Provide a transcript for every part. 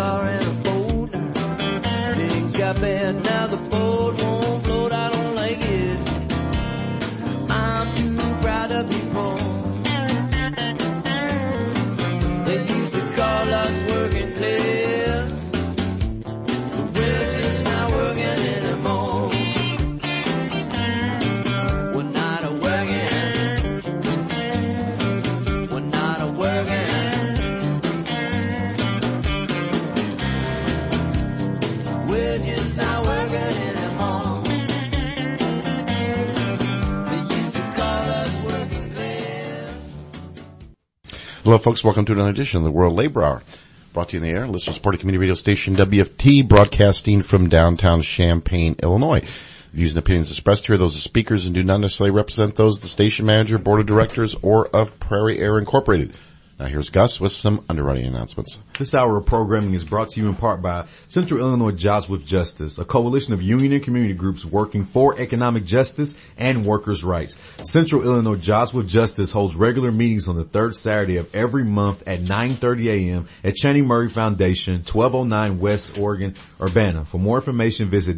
car and a boat. Things got bad, now the boat won't float, I don't like it. I'm too proud to be poor. They used to call us working class, but we're just not working anymore. We're not a working, we're not a working. We're just not working anymore. They used to call us working class. Hello, folks. Welcome to another edition of the World Labor Hour. Brought to you in the air, listener-supported community radio station WFT, broadcasting from downtown Champaign, Illinois. Views and opinions expressed here, those of speakers, and do not necessarily represent those of the station manager, board of directors, or of Prairie Air Incorporated. Now here's Gus with some underwriting announcements. This hour of programming is brought to you in part by Central Illinois Jobs with Justice, a coalition of union and community groups working for economic justice and workers' rights. Central Illinois Jobs with Justice holds regular meetings on the third Saturday of every month at 9:30 a.m. at Channing Murray Foundation, 1209 West Oregon, Urbana. For more information, visit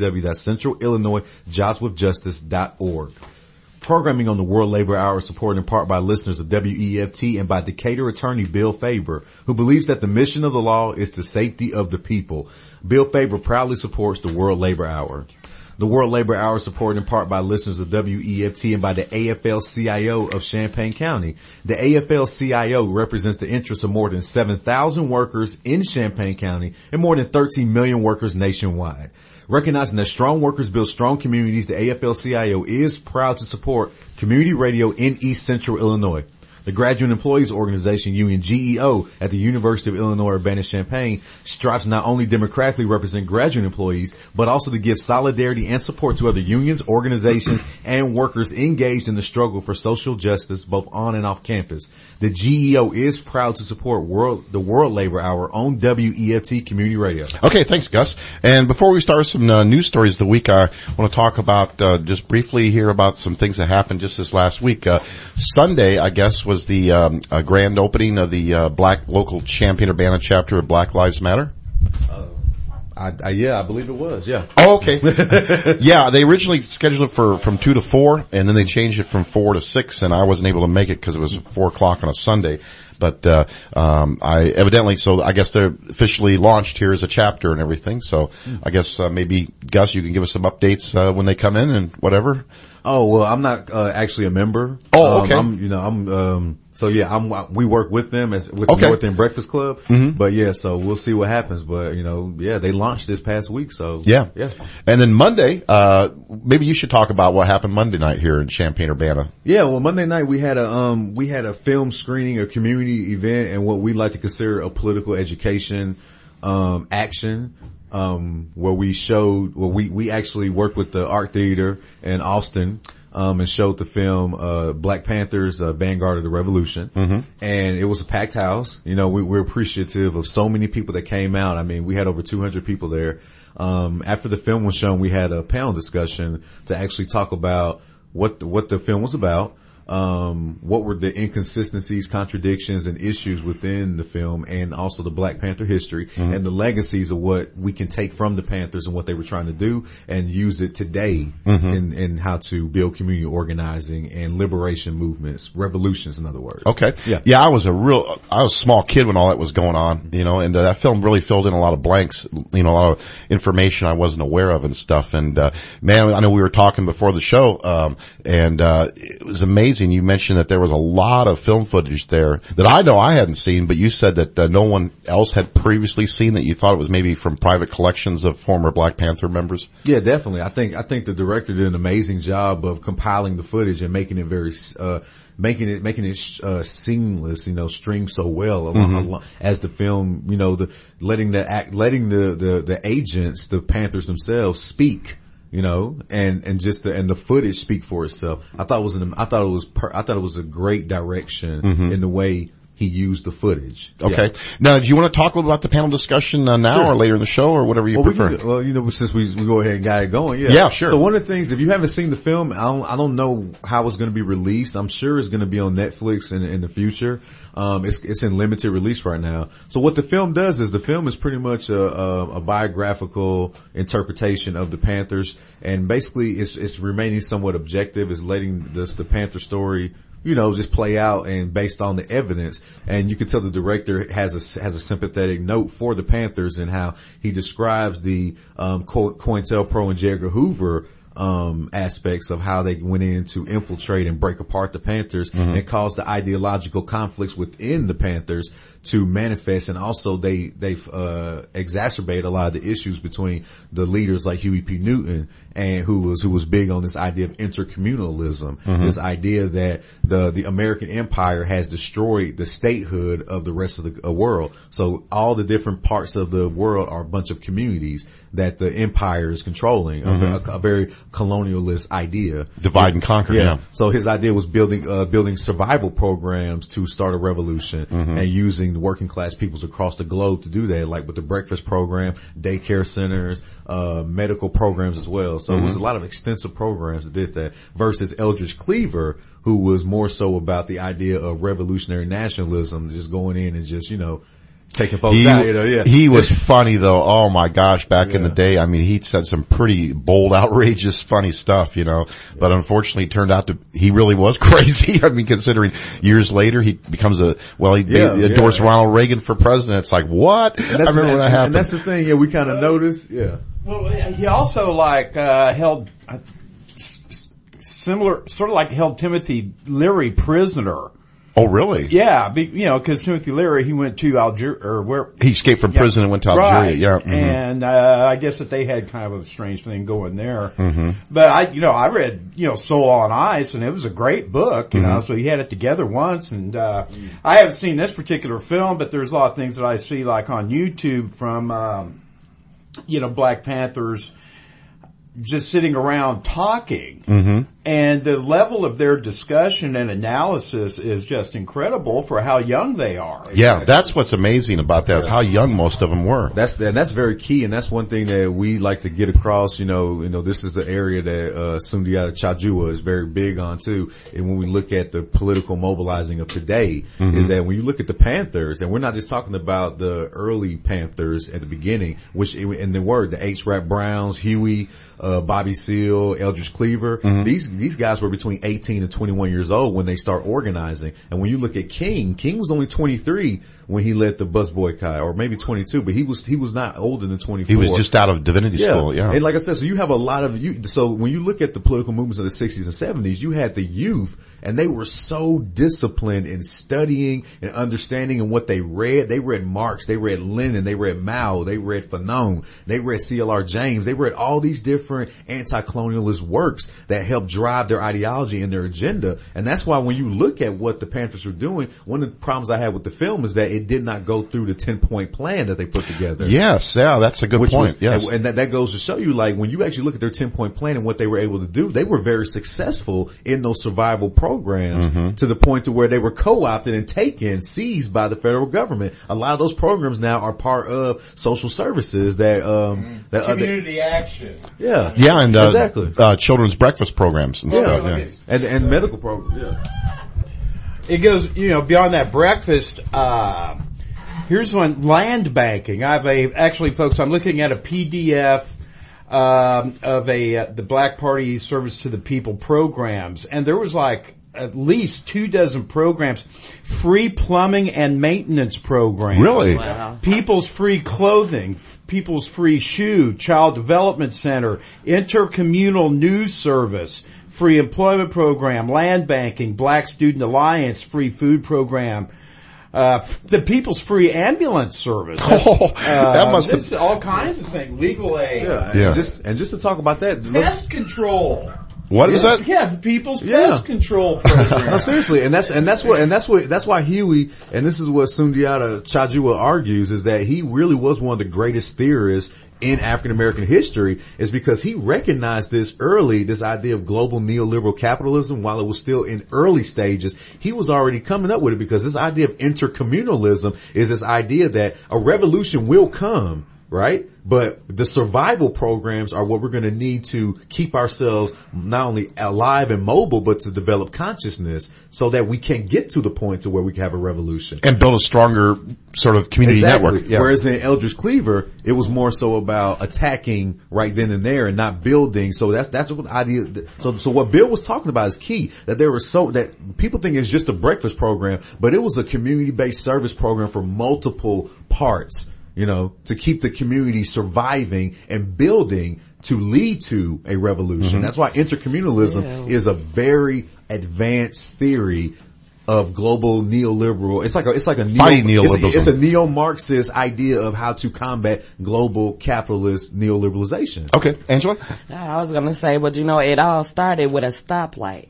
www.centralillinoisjobswithjustice.org. Programming on the World Labor Hour is supported in part by listeners of WEFT and by Decatur attorney Bill Faber, who believes that the mission of the law is the safety of the people. Bill Faber proudly supports the World Labor Hour. The World Labor Hour is supported in part by listeners of WEFT and by the AFL-CIO of Champaign County. The AFL-CIO represents the interests of more than 7,000 workers in Champaign County and more than 13 million workers nationwide. Recognizing that strong workers build strong communities, the AFL-CIO is proud to support community radio in East Central Illinois. The Graduate Employees Organization, Union GEO, at the University of Illinois Urbana-Champaign strives to not only democratically represent graduate employees, but also to give solidarity and support to other unions, organizations, and workers engaged in the struggle for social justice both on and off campus. The GEO is proud to support the World Labor Hour on WEFT Community Radio. Okay, thanks, Gus. And before we start with some news stories of the week, I want to talk about just briefly here about some things that happened just this last week. Sunday, I guess, was the grand opening of the Black local Champaign-Urbana chapter of Black Lives Matter. Yeah, I believe it was, yeah. Oh, okay. Yeah, they originally scheduled it from 2 to 4, and then they changed it from 4 to 6, and I wasn't able to make it because it was 4 o'clock on a Sunday. But so I guess they're officially launched here as a chapter and everything. So I guess maybe, Gus, you can give us some updates when they come in and whatever. Oh, well, I'm not actually a member. Oh, okay. We work with them with the North End Breakfast Club. Mm-hmm. But yeah, so we'll see what happens. But they launched this past week, so yeah. And then Monday, maybe you should talk about what happened Monday night here in Champaign-Urbana. Yeah, well, Monday night we had a film screening, a community event, and what we like to consider a political education action. Where we actually worked with the Art Theater in Austin, and showed the film, Black Panthers, Vanguard of the Revolution. Mm-hmm. And it was a packed house. We're appreciative of so many people that came out. I mean, we had over 200 people there. After the film was shown, we had a panel discussion to actually talk about what the film was about. What were the inconsistencies, contradictions, and issues within the film, and also the Black Panther history, mm-hmm. and the legacies of what we can take from the Panthers and what they were trying to do and use it today mm-hmm. in how to build community organizing and liberation movements, revolutions, in other words. Okay. Yeah, I was a small kid when all that was going on, and that film really filled in a lot of blanks, a lot of information I wasn't aware of and stuff. And, man, I know we were talking before the show, and it was amazing. You mentioned that there was a lot of film footage there that I know I hadn't seen, but you said that no one else had previously seen, that you thought it was maybe from private collections of former Black Panther members. Yeah, definitely. I think the director did an amazing job of compiling the footage and making it very making it seamless, stream so well along, as the film, letting the agents, the Panthers themselves, speak. And the footage speak for itself. I thought it was a great direction in the way he used the footage. Okay. Yeah. Now, do you want to talk a little about the panel discussion now Sure. or later in the show or whatever you prefer? Since we go ahead and got it going, yeah. Yeah, sure. So one of the things, if you haven't seen the film, I don't know how it's going to be released. I'm sure it's going to be on Netflix in the future. It's in limited release right now. So what the film does is the film is pretty much a biographical interpretation of the Panthers, and basically it's remaining somewhat objective. It's letting the Panther story, just play out and based on the evidence. And you can tell the director has a sympathetic note for the Panthers and how he describes the, COINTELPRO and J. Edgar Hoover, aspects of how they went in to infiltrate and break apart the Panthers and cause the ideological conflicts within the Panthers to manifest. And also they've exacerbated a lot of the issues between the leaders like Huey P. Newton and who was big on this idea of intercommunalism, this idea that the American empire has destroyed the statehood of the rest of the world. So all the different parts of the world are a bunch of communities that the empire is controlling, a very colonialist idea. Divide and conquer, yeah. So his idea was building survival programs to start a revolution and using the working class peoples across the globe to do that, like with the breakfast program, daycare centers, medical programs as well. So it was a lot of extensive programs that did that versus Eldridge Cleaver, who was more so about the idea of revolutionary nationalism, just going in and just, taking folks out, yeah. He was funny though. Oh my gosh, back in the day. I mean, he said some pretty bold, outrageous, funny stuff, but unfortunately it turned out he really was crazy. I mean, considering years later he becomes he endorsed Ronald Reagan for president. It's like, what? I remember when that happened. And that's the thing, we kind of noticed, Well, he also held held Timothy Leary prisoner. Oh, really? Yeah, because Timothy Leary, he went to Algeria, or where he escaped from prison and went to Algeria. Right. Yeah, and I guess that they had kind of a strange thing going there. But I read Soul on Ice, and it was a great book. So he had it together once, and I haven't seen this particular film, but there's a lot of things that I see like on YouTube from Black Panthers just sitting around talking. And the level of their discussion and analysis is just incredible for how young they are. Yeah, that's what's amazing about that is how young most of them were. That's very key, and that's one thing that we like to get across. This is the area that Sundiata Chajua is very big on too. And when we look at the political mobilizing of today, is that when you look at the Panthers, and we're not just talking about the early Panthers at the beginning, which in the word, the H. Rap Browns, Huey, Bobby Seale, Eldridge Cleaver, these guys were between 18 and 21 years old when they start organizing. And when you look at King was only 23 when he led the bus boycott, or maybe 22, but he was not older than 24. He was just out of divinity school, yeah. And like I said, so you have a lot of so when you look at the political movements of the 60s and 70s, you had the youth, and they were so disciplined in studying and understanding and what they read. They read Marx, they read Lenin, they read Mao, they read Fanon, they read C.L.R. James, they read all these different anti-colonialist works that helped drive their ideology and their agenda. And that's why when you look at what the Panthers were doing, one of the problems I had with the film is that it did not go through the 10-point plan that they put together. Yes, yeah, that's a good point. Yes. And that goes to show you, like, when you actually look at their 10-point plan and what they were able to do, they were very successful in those survival programs to the point to where they were co-opted and seized by the federal government. A lot of those programs now are part of social services that, community action. Yeah. Yeah, and, exactly. Children's breakfast programs and stuff, yeah. And medical programs, yeah. It goes, beyond that breakfast, here's one, land banking. Actually folks, I'm looking at a PDF, of the Black Party Service to the People programs, and there was like at least 24 programs, free plumbing and maintenance programs. Really? Wow. People's free clothing, People's free shoe, child development center, intercommunal news service, free employment program, land banking, Black Student Alliance, free food program, the People's free ambulance service. That must have all kinds of things, legal aid. Yeah. And just to talk about that, Pest control. What is that? Yeah, the People's Pest Control Program. No, seriously, and that's why Huey, and this is what Sundiata Chajua argues, is that he really was one of the greatest theorists in African American history, is because he recognized this early, this idea of global neoliberal capitalism, while it was still in early stages. He was already coming up with it, because this idea of intercommunalism is this idea that a revolution will come, right? But the survival programs are what we're going to need to keep ourselves not only alive and mobile, but to develop consciousness so that we can get to the point to where we can have a revolution. And build a stronger sort of community network. Yeah. Whereas in Eldridge Cleaver, it was more so about attacking right then and there and not building. So that's what the idea. So what Bill was talking about is key. That that people think it's just a breakfast program, but it was a community-based service program for multiple parts. To keep the community surviving and building to lead to a revolution. Mm-hmm. That's why intercommunalism is a very advanced theory of global neoliberal. It's like a neoliberalism. It's a neo-Marxist idea of how to combat global capitalist neoliberalization. Okay, Angela? I was going to say, but it all started with a stoplight.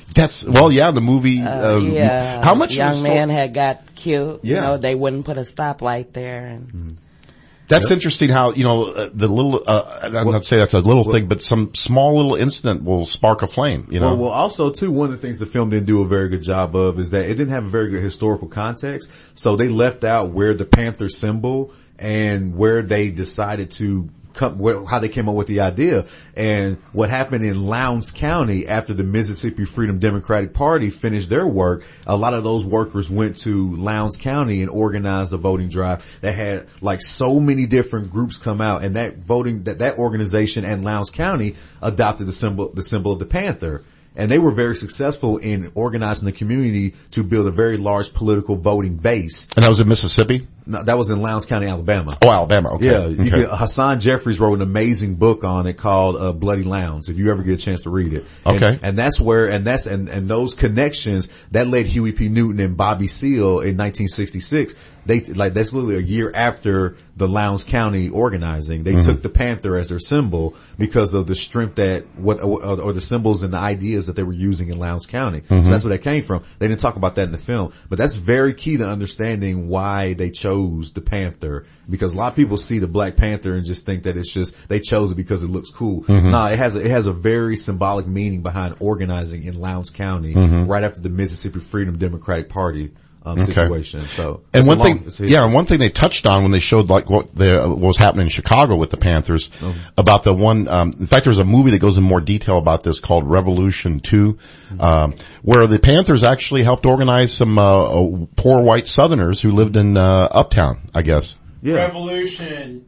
The movie, how much young man had got killed. Yeah. They wouldn't put a stoplight there and. That's interesting how, the little, I'm not saying that's a little thing, but some small little incident will spark a flame, Well, also too, one of the things the film didn't do a very good job of is that it didn't have a very good historical context. So they left out where the Panther symbol and where they decided to how they came up with the idea, and what happened in Lowndes County after the Mississippi Freedom Democratic Party finished their work. A lot of those workers went to Lowndes County and organized a voting drive that had so many different groups come out, and that organization and Lowndes County adopted the symbol of the Panther. And they were very successful in organizing the community to build a very large political voting base. And that was in Mississippi? No, that was in Lowndes County, Alabama. Oh, Alabama. Okay. Yeah. Hassan Jeffries wrote an amazing book on it called, Bloody Lowndes, if you ever get a chance to read it. Okay. And that's where, and those connections, that led Huey P. Newton and Bobby Seale in 1966. That's literally a year after the Lowndes County organizing. They took the Panther as their symbol because of the strength or the symbols and the ideas that they were using in Lowndes County. So that's where that came from. They didn't talk about that in the film, but that's very key to understanding why they chose the Panther, because a lot of people see the Black Panther and just think that it's just, they chose it because it looks cool. No, it has a very symbolic meaning behind organizing in Lowndes County right after the Mississippi Freedom Democratic Party situation. So, and one thing they touched on when they showed what was happening in Chicago with the Panthers, about the one, in fact, there's a movie that goes in more detail about this called Revolution 2, where the Panthers actually helped organize some, poor white Southerners who lived in, Uptown, I guess. Yeah. Revolution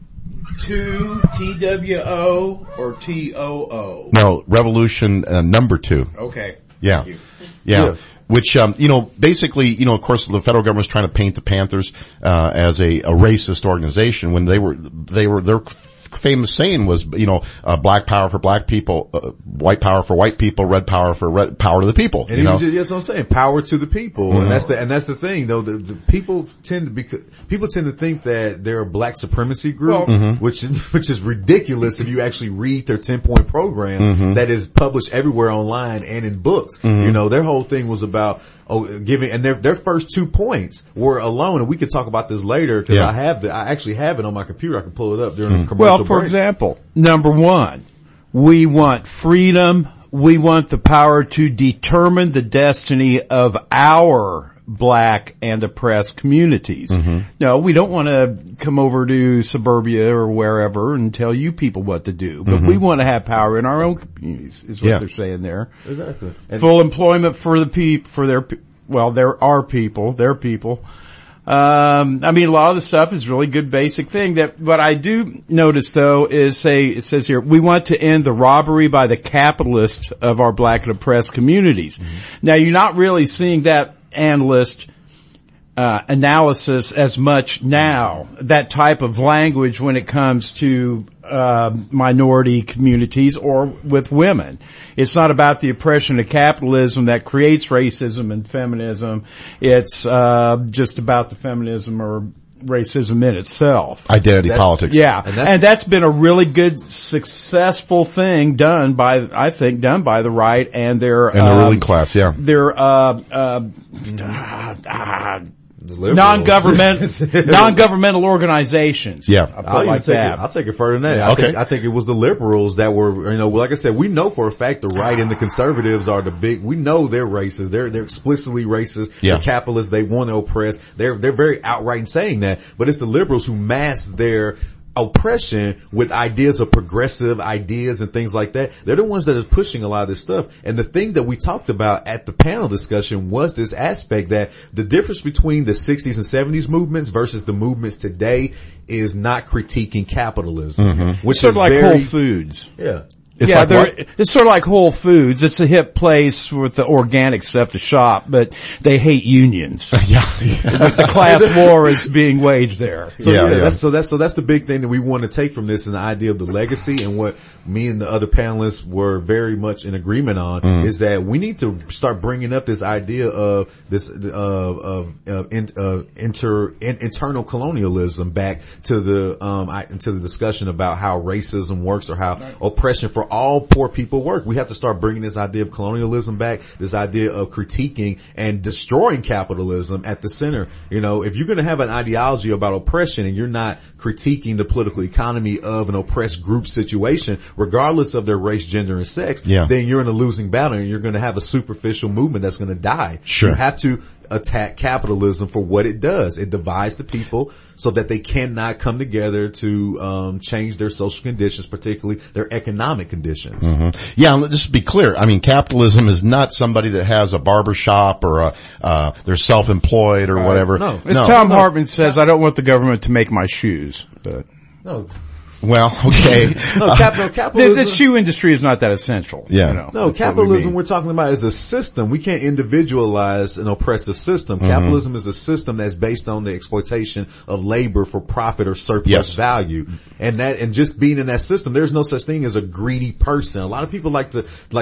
2, TWO or TOO? No, Revolution, number 2. Okay. Yeah. Yeah. Which, basically, of course, the federal government was trying to paint the Panthers, as a racist organization when their famous saying was, black power for black people, white power for white people, red power for power to the people. And that's what I'm saying. Power to the people. And that's the thing though. The people tend to think that they're a black supremacy group, which is ridiculous if you actually read their 10-point program that is published everywhere online and in books. Their whole thing was about giving, and their first 2 points were alone, and we could talk about this later because I actually have it on my computer. I can pull it up during the commercial break. For example, number 1, we want freedom. We want the power to determine the destiny of our black and oppressed communities. No, we don't want to come over to suburbia or wherever and tell you people what to do, but we want to have power in our own communities, is what they're saying there. Exactly. Full employment for their people. A lot of the stuff is really good basic thing. What I do notice though is it says here, we want to end the robbery by the capitalists of our black and oppressed communities. Now you're not really seeing that analyst analysis as much now, that type of language when it comes to minority communities or with women. It's not about the oppression of capitalism that creates racism and feminism. It's just about the feminism or racism in itself. Identity politics. Yeah. And that's been a really good, successful thing done by the right and their ruling class, yeah. Their, non-governmental organizations. Yeah. I'll take it further than that. I think it was the liberals that were, like I said, we know for a fact the right and the conservatives are we know they're racist. They're explicitly racist. Yeah. They're capitalists. They want to oppress. They're very outright in saying that, but it's the liberals who mask their oppression with ideas of progressive ideas and things like that. They're the ones that are pushing a lot of this stuff. And the thing that we talked about at the panel discussion was this aspect that the difference between the 60s and 70s movements versus the movements today is not critiquing capitalism, which sort is of like very, Whole Foods. Yeah. It's sort of like Whole Foods. It's a hip place with the organic stuff to shop, but they hate unions. The class war is being waged there. So that's the big thing that we want to take from this, and the idea of the legacy, and what me and the other panelists were very much in agreement on is that we need to start bringing up this idea of this internal colonialism back to the discussion about how racism works, or how oppression for all poor people work. We have to start bringing this idea of colonialism back, this idea of critiquing and destroying capitalism at the center. If you're going to have an ideology about oppression and you're not critiquing the political economy of an oppressed group situation, regardless of their race, gender, and sex, then you're in a losing battle, and you're going to have a superficial movement that's going to die. Sure. You have to attack capitalism for what it does. It divides the people so that they cannot come together to change their social conditions, particularly their economic conditions. Yeah, just to be clear, I mean, capitalism is not somebody that has a barber shop or they're self-employed or whatever. No. Tom Hartman says, I don't want the government to make my shoes, but No. Well, okay. Capitalism. The shoe industry is not that essential. Yeah. No, capitalism we're talking about is a system. We can't individualize an oppressive system. Capitalism is a system that's based on the exploitation of labor for profit or surplus value. And just being in that system, there's no such thing as a greedy person. A lot of people like to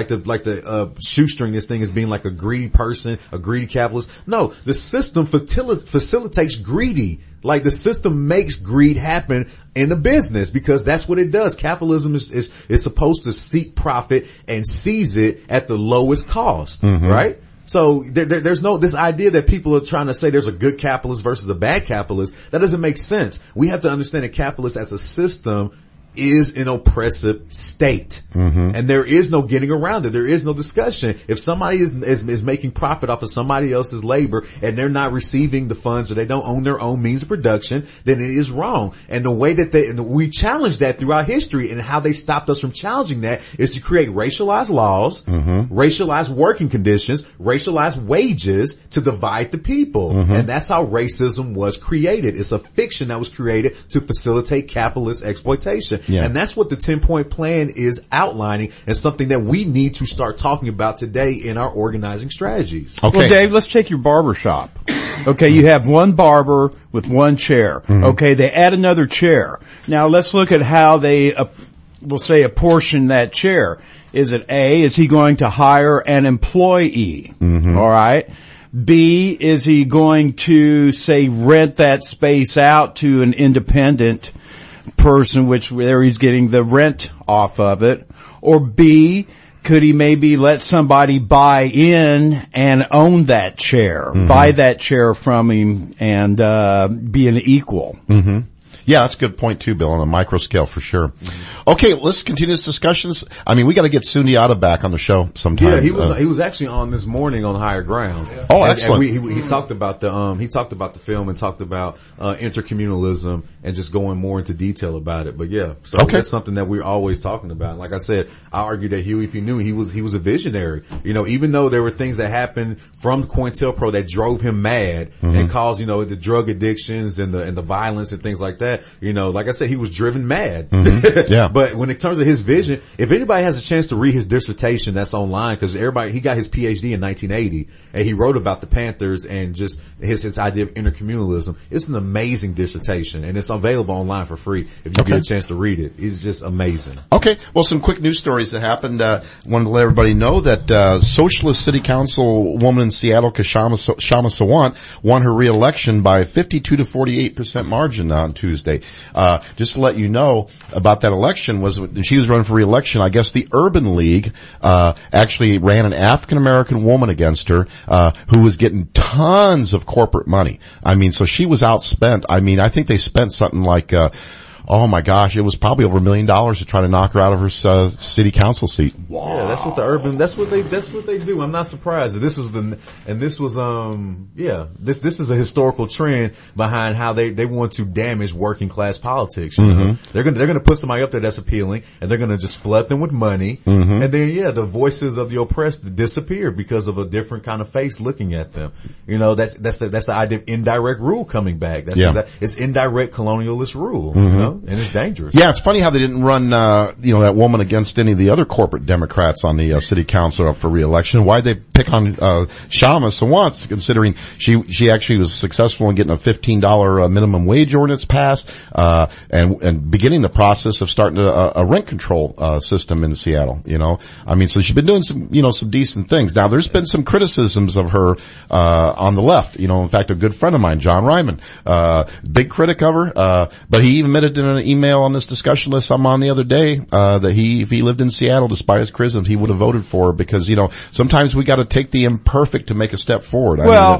shoestring this thing as being like a greedy person, a greedy capitalist. No, the system facilitates greedy. Like, the system makes greed happen in the business, because that's what it does. Capitalism is supposed to seek profit and seize it at the lowest cost, right? So there's no, this idea that people are trying to say there's a good capitalist versus a bad capitalist. That doesn't make sense. We have to understand that capitalism as a system is an oppressive state. And there is no getting around it. There is no discussion. If somebody is making profit off of somebody else's labor and they're not receiving the funds, or they don't own their own means of production, then it is wrong. And the way that we challenge that throughout history, and how they stopped us from challenging that is to create racialized laws, racialized working conditions, racialized wages to divide the people. And that's how racism was created. It's a fiction that was created to facilitate capitalist exploitation. And that's what the 10-point plan is outlining, and something that we need to start talking about today in our organizing strategies. Okay. Well, Dave, let's take your barber shop. Okay, you have one barber with one chair. Okay, they add another chair. Now let's look at how they, we'll say, apportion that chair. Is it A, is he going to hire an employee? All right. B, is he going to, say, rent that space out to an independent person, which there he's getting the rent off of it? Or B, could he maybe let somebody buy in and own that chair, buy that chair from him, and be an equal? Yeah, that's a good point too, Bill, on a micro scale for sure. Okay, let's continue this discussions. I mean, we got to get Sundiata back on the show sometime. Yeah, he was actually on this morning on Higher Ground. Oh, excellent. And he talked about the film, and talked about intercommunalism, and just going more into detail about it. But yeah, so that's something that we're always talking about. Like I said, I argue that Huey P. Newton, he was a visionary. Even though there were things that happened from COINTELPRO that drove him mad and caused, the drug addictions and the violence and things like that. Like I said, he was driven mad. Yeah. But when it comes to his vision, if anybody has a chance to read his dissertation that's online, cause he got his PhD in 1980 and he wrote about the Panthers and just his idea of intercommunalism. It's an amazing dissertation and it's available online for free if you get a chance to read it. It's just amazing. Okay. Well, some quick news stories that happened. Wanted to let everybody know that, Socialist City Council woman in Seattle, Kshama Sawant, won her re-election by 52 to 48% margin on Tuesday. Just to let you know about that election was she was running for re-election. I guess the Urban League, actually ran an African-American woman against her, who was getting tons of corporate money. I mean, so she was outspent. I mean, I think they spent something like, oh my gosh, it was probably over $1 million to try to knock her out of her city council seat. Wow. Yeah, that's what they do. I'm not surprised. This is a historical trend behind how they want to damage working class politics. You know? They're gonna put somebody up there that's appealing and they're gonna just flood them with money. And then the voices of the oppressed disappear because of a different kind of face looking at them. You know, that's the idea of indirect rule coming back. It's indirect colonialist rule. You know? And it's dangerous. Yeah, it's funny how they didn't run, that woman against any of the other corporate Democrats on the city council for re-election. Why'd they pick on Kshama Sawant, considering she actually was successful in getting a $15 minimum wage ordinance passed, and beginning the process of starting a rent control system in Seattle. You know, I mean, so she's been doing some decent things. Now, there's been some criticisms of her on the left. You know, in fact, a good friend of mine, John Ryman, big critic of her, but he even admitted in an email on this discussion list I'm on the other day, that if he lived in Seattle, despite his criticisms, he would have voted for her because, sometimes we got to take the imperfect to make a step forward.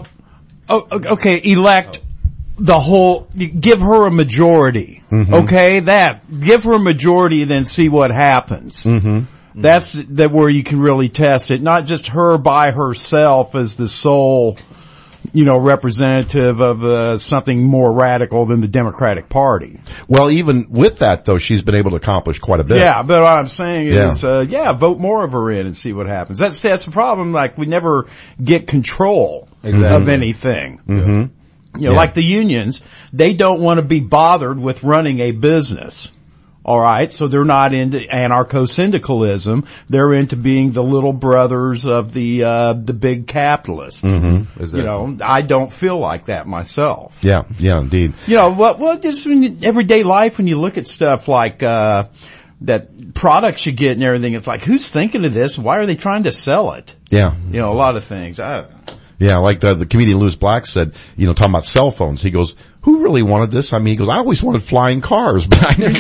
Elect give her a majority. Okay, give her a majority and then see what happens. That's where you can really test it. Not just her by herself as the sole, representative of something more radical than the Democratic Party. Well, even with that, though, she's been able to accomplish quite a bit. Yeah, but what I'm saying is, vote more of her in and see what happens. That's the problem. Like, we never get control of anything. Like the unions, they don't want to be bothered with running a business. All right, so they're not into anarcho-syndicalism. They're into being the little brothers of the big capitalists. Exactly. I don't feel like that myself. Yeah, indeed. Just in everyday life, when you look at stuff like that products you get and everything, it's like, who's thinking of this? Why are they trying to sell it? Yeah. A lot of things. Yeah, like the comedian Louis Black said, talking about cell phones. He goes, who really wanted this? I mean, he goes, I always wanted flying cars, but I never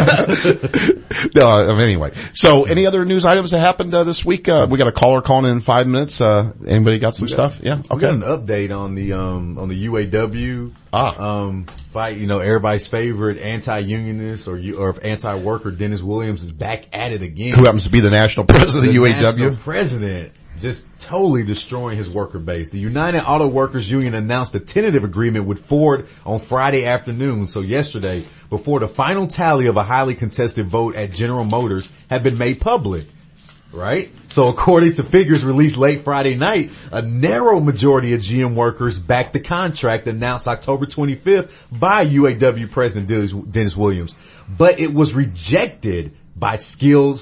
did. Anyway. So any other news items that happened this week? We got a caller calling in 5 minutes. Anybody got some stuff? Yeah. Okay. We got an update on the UAW fight. Everybody's favorite anti-unionist or anti-worker Dennis Williams is back at it again. Who happens to be the national president of the UAW? National president. Just totally destroying his worker base. The United Auto Workers Union announced a tentative agreement with Ford on Friday afternoon, so yesterday, before the final tally of a highly contested vote at General Motors had been made public. Right? So according to figures released late Friday night, a narrow majority of GM workers backed the contract announced October 25th by UAW President Dennis Williams. But it was rejected by skilled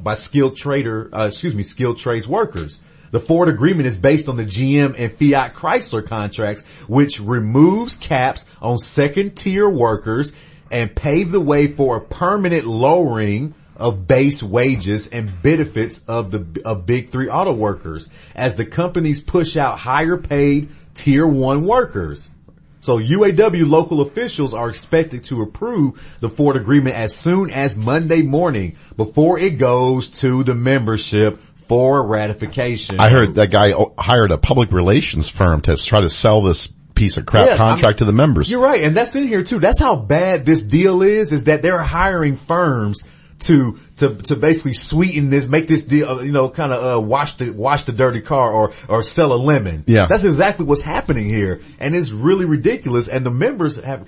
trades workers. The Ford agreement is based on the GM and Fiat Chrysler contracts, which removes caps on second-tier workers and paved the way for a permanent lowering of base wages and benefits of Big Three auto workers as the companies push out higher-paid Tier 1 workers. So UAW local officials are expected to approve the Ford agreement as soon as Monday morning before it goes to the membership for ratification. I heard that guy hired a public relations firm to try to sell this piece of crap contract to the members. You're right, and that's in here too. That's how bad this deal is that they're hiring firms to basically sweeten this, make this deal, wash the dirty car or sell a lemon. Yeah. That's exactly what's happening here. And it's really ridiculous. And the members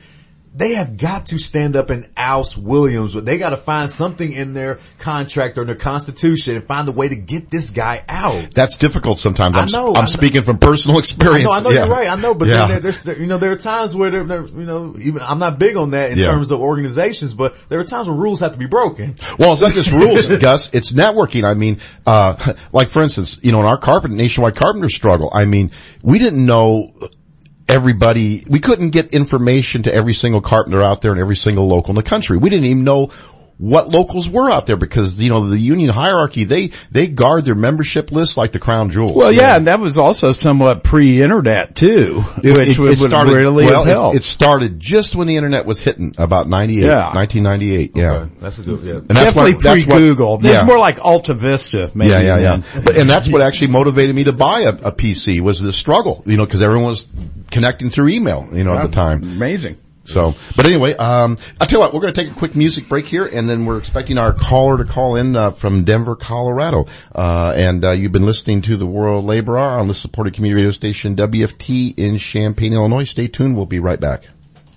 they have got to stand up and oust Williams. They got to find something in their contract or in their constitution and find a way to get this guy out. That's difficult sometimes. I know. I'm speaking from personal experience. I know yeah. You're right. I know, but yeah. there are times where even I'm not big on that in terms of organizations, but there are times when rules have to be broken. Well, it's not just rules, Gus. It's networking. I mean, like for instance, in our nationwide carpenter struggle, I mean, we didn't know everybody. We couldn't get information to every single carpenter out there and every single local in the country. We didn't even know what locals were out there because, the union hierarchy, they guard their membership list like the crown jewel. Well, yeah, and that was also somewhat pre-internet too, which would really have helped. It started just when the internet was hitting, about 1998. Yeah. Okay. That's a good, And that's definitely pre-Google. Yeah. It's more like Alta Vista, maybe. Yeah. And that's what actually motivated me to buy a PC was the struggle, cause everyone was connecting through email, at the time. Amazing. So, but anyway, I'll tell you what, we're going to take a quick music break here, and then we're expecting our caller to call in, from Denver, Colorado. And you've been listening to the World Labor Hour on the supported community radio station WFT in Champaign, Illinois. Stay tuned. We'll be right back.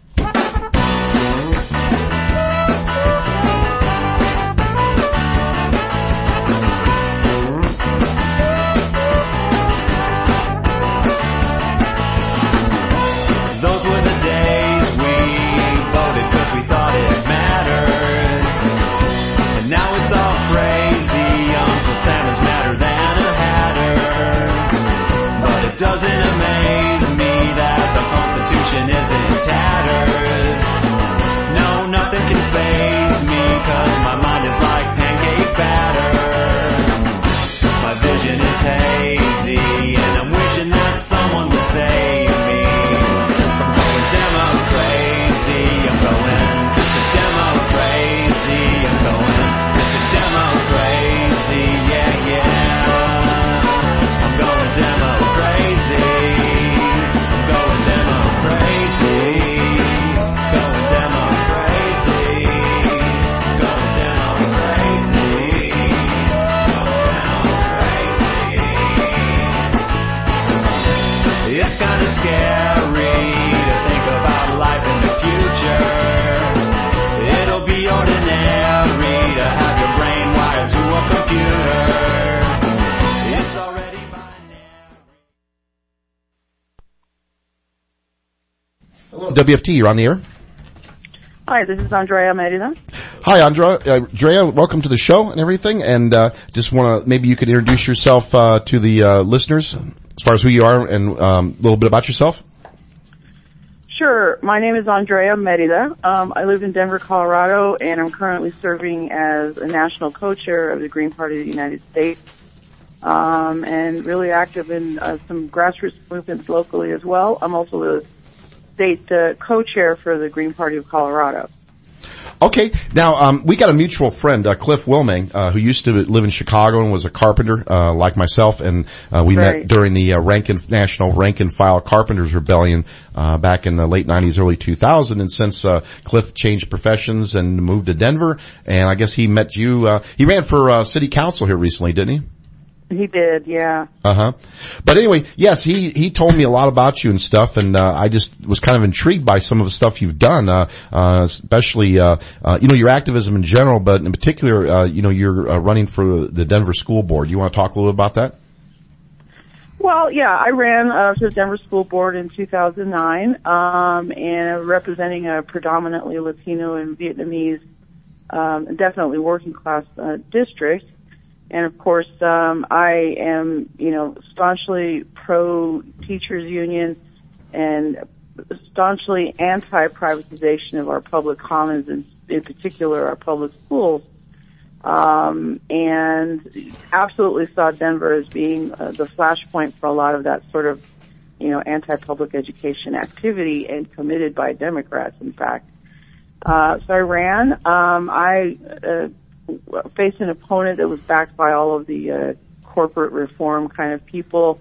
Doesn't amaze me that the Constitution is in tatters. No, nothing can faze me, cause my mind is like pancake batter. My vision is hazy, and I'm wishing that someone would save me. I'm going demo crazy, I'm going demo crazy, I'm going demo crazy, yeah. I'm going demo crazy. I'm going demo crazy. Going demo crazy. Going demo crazy. Going demo crazy. It's kinda scary to think about life in the future. It'll be ordinary to have your brain wired to a computer. It's already Hello, WFT, you're on the air. Hi, this is Andrea Merida. Hi, Andrea, welcome to the show and everything. And just want to, maybe you could introduce yourself to the listeners as far as who you are and a little bit about yourself. Sure. My name is Andrea Merida. I live in Denver, Colorado, and I'm currently serving as a national co-chair of the Green Party of the United States, and really active in some grassroots movements locally as well. I'm also the state co-chair for the Green Party of Colorado. Okay. Now, we got a mutual friend, Cliff Wilming, who used to live in Chicago and was a carpenter, like myself, and we met during the National Rank and File Carpenters Rebellion, back in the late 90s, early 2000s. And since, Cliff changed professions and moved to Denver, and I guess he met you, he ran for, city council here recently, didn't he? He did, yeah. But anyway, yes, he told me a lot about you and stuff, and I just was kind of intrigued by some of the stuff you've done, especially your activism in general, but in particular, you're running for the Denver School Board. You want to talk a little bit about that? Well, yeah, I ran for the Denver School Board in 2009, and representing a predominantly Latino and Vietnamese, definitely working class district. And of course, I am, staunchly pro-teachers union and staunchly anti-privatization of our public commons, and in particular our public schools. And absolutely saw Denver as being the flashpoint for a lot of that sort of, anti-public education activity, and committed by Democrats, in fact. So I ran. I faced an opponent that was backed by all of the corporate reform kind of people,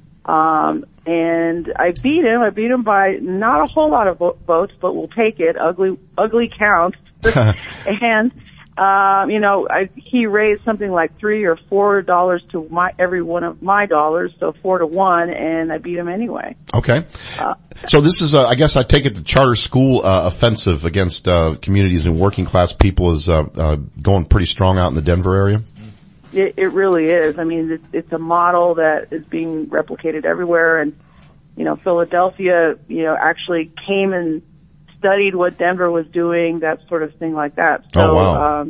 and I beat him. I beat him by not a whole lot of votes, but we'll take it. Ugly counts. And He raised something like $3 or $4 to every one of my dollars, so 4-1, and I beat him anyway. Okay. So this is, I guess I take it the charter school, offensive against, communities and working class people is, going pretty strong out in the Denver area? It really is. I mean, it's a model that is being replicated everywhere, and, Philadelphia, actually came and studied what Denver was doing, that sort of thing like that. So, oh, wow.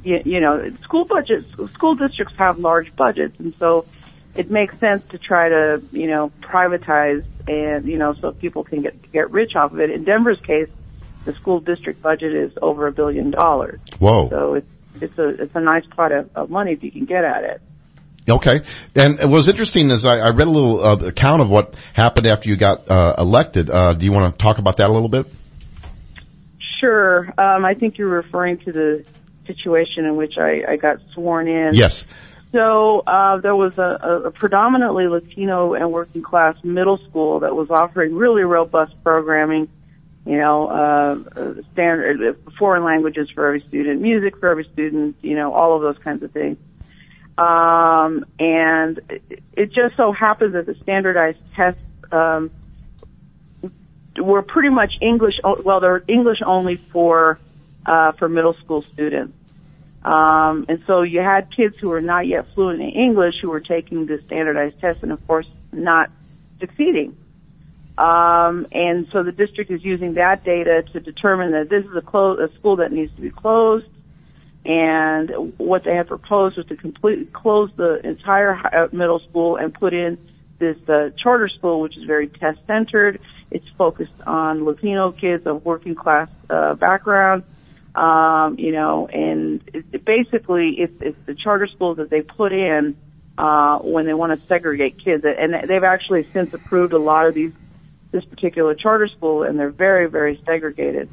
School districts have large budgets, and so it makes sense to try to, privatize and, so people can get rich off of it. In Denver's case, the school district budget is over $1 billion. Whoa. So it's a nice pot of money if you can get at it. Okay. And it was interesting as I read a little account of what happened after you got elected. Do you want to talk about that a little bit? Sure. I think you're referring to the situation in which I got sworn in. Yes. So there was a predominantly Latino and working class middle school that was offering really robust programming, standard foreign languages for every student, music for every student, all of those kinds of things. And it just so happens that the standardized tests were pretty much English. Well, they're English only for middle school students. And so you had kids who were not yet fluent in English who were taking the standardized test and, of course, not succeeding. And so the district is using that data to determine that this is a school that needs to be closed. And what they had proposed was to completely close the entire middle school and put in this charter school, which is very test-centered. It's focused on Latino kids of working class background. And basically it's the charter schools that they put in when they want to segregate kids. And they've actually since approved a lot of this particular charter school, and they're very, very segregated.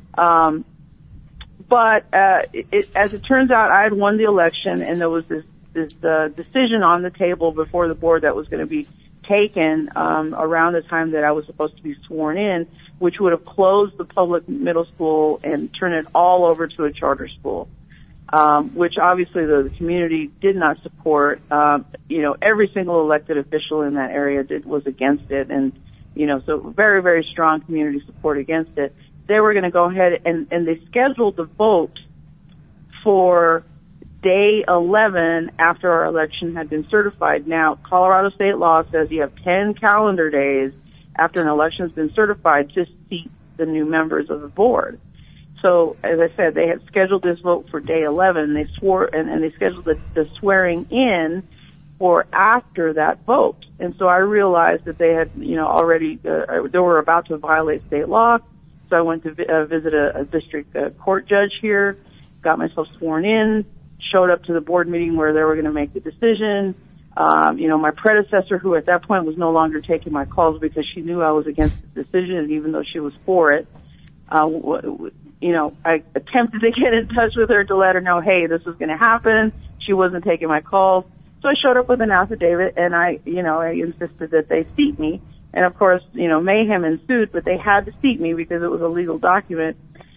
But as it turns out, I had won the election, and there was this decision on the table before the board that was going to be taken around the time that I was supposed to be sworn in, which would have closed the public middle school and turned it all over to a charter school, which obviously the community did not support. Every single elected official in that area was against it, and so very, very strong community support against it. They were going to go ahead and they scheduled the vote for day 11 after our election had been certified. Now, Colorado state law says you have 10 calendar days after an election has been certified to seat the new members of the board. So, as I said, they had scheduled this vote for day 11. They swore, and they scheduled the swearing in for after that vote. And so I realized that they had, already, they were about to violate state law. So I went to visit a district court judge here, got myself sworn in, showed up to the board meeting where they were going to make the decision. My predecessor, who at that point was no longer taking my calls because she knew I was against the decision, and even though she was for it, I attempted to get in touch with her to let her know, hey, this was going to happen. She wasn't taking my calls. So I showed up with an affidavit, and I insisted that they seat me. And of course, mayhem ensued, but they had to seat me because it was a legal document.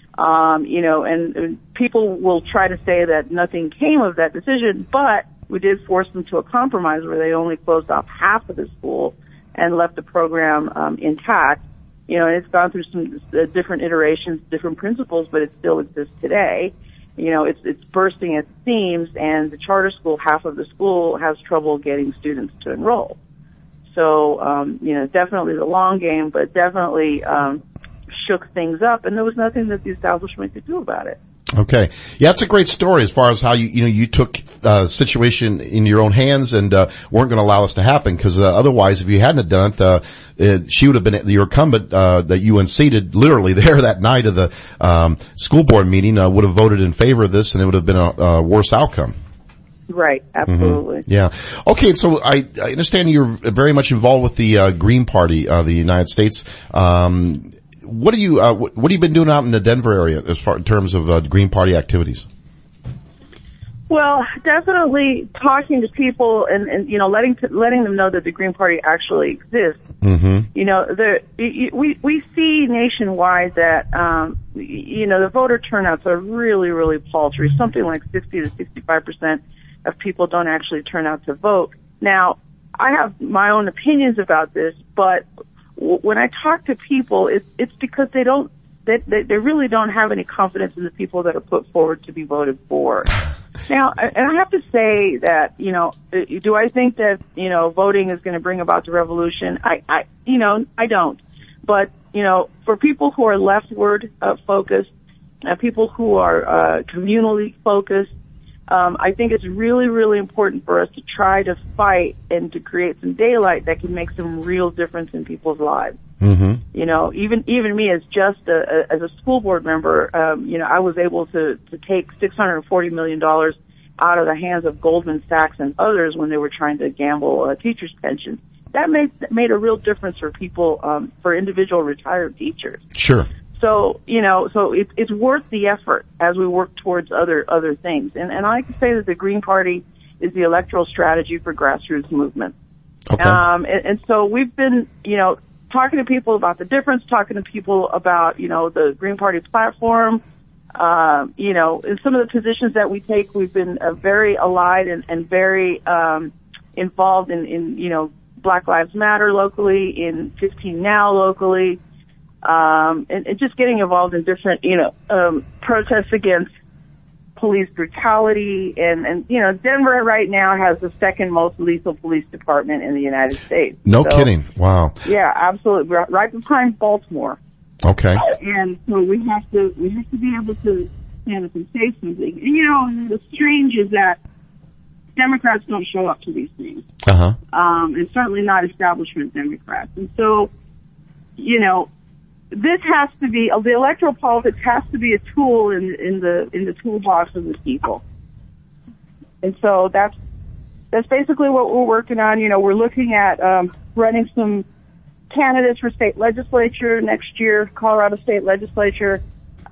And people will try to say that nothing came of that decision, but we did force them to a compromise where they only closed off half of the school and left the program intact. And it's gone through some different iterations, different principles, but it still exists today. It's bursting at the seams, and the charter school, half of the school, has trouble getting students to enroll. So, definitely the long game, but definitely shook things up, and there was nothing that the establishment could do about it. Okay. Yeah, that's a great story as far as how you took the situation in your own hands and weren't going to allow this to happen, because otherwise, if you hadn't done it, she would have been your incumbent that you unseated literally there that night of the school board meeting would have voted in favor of this, and it would have been a worse outcome. Right, absolutely. Mm-hmm. Yeah. Okay, so I understand you're very much involved with the Green Party of the United States. What have you been doing out in the Denver area as far in terms of Green Party activities? Well, definitely talking to people and you know, letting them know that the Green Party actually exists. Mm-hmm. You know, we see nationwide that, you know, the voter turnouts are really, really paltry. Something like 60 to 65% of people don't actually turn out to vote. Now, I have my own opinions about this, but when I talk to people, it's because they really don't have any confidence in the people that are put forward to be voted for. Now, and I have to say that, you know, do I think that, you know, voting is going to bring about the revolution? I don't. But, you know, for people who are leftward focused, people who are communally focused, I think it's really, really important for us to try to fight and to create some daylight that can make some real difference in people's lives. Mm-hmm. You know, even me as just as a school board member, you know, I was able to take $640 million out of the hands of Goldman Sachs and others when they were trying to gamble teachers' pensions. That made a real difference for people, for individual retired teachers. Sure. So, you know, it's worth the effort as we work towards other things. And I can say that the Green Party is the electoral strategy for grassroots movement. Okay. And so we've been, you know, talking to people about the difference, talking to people about, you know, the Green Party platform. You know, in some of the positions that we take, we've been very allied and very involved in, you know, Black Lives Matter locally, in 15 Now locally, and just getting involved in different, you know, protests against police brutality. And, you know, Denver right now has the second most lethal police department in the United States. No kidding. Wow. Yeah, absolutely. Right behind Baltimore. Okay. And so we have to be able to stand up and say something. And, you know, the strange is that Democrats don't show up to these things. Uh-huh. And certainly not establishment Democrats. And so, you know, this has to be, the electoral politics has to be a tool in the toolbox of the people. And so that's basically what we're working on. You know, we're looking at, running some candidates for state legislature next year, Colorado state legislature.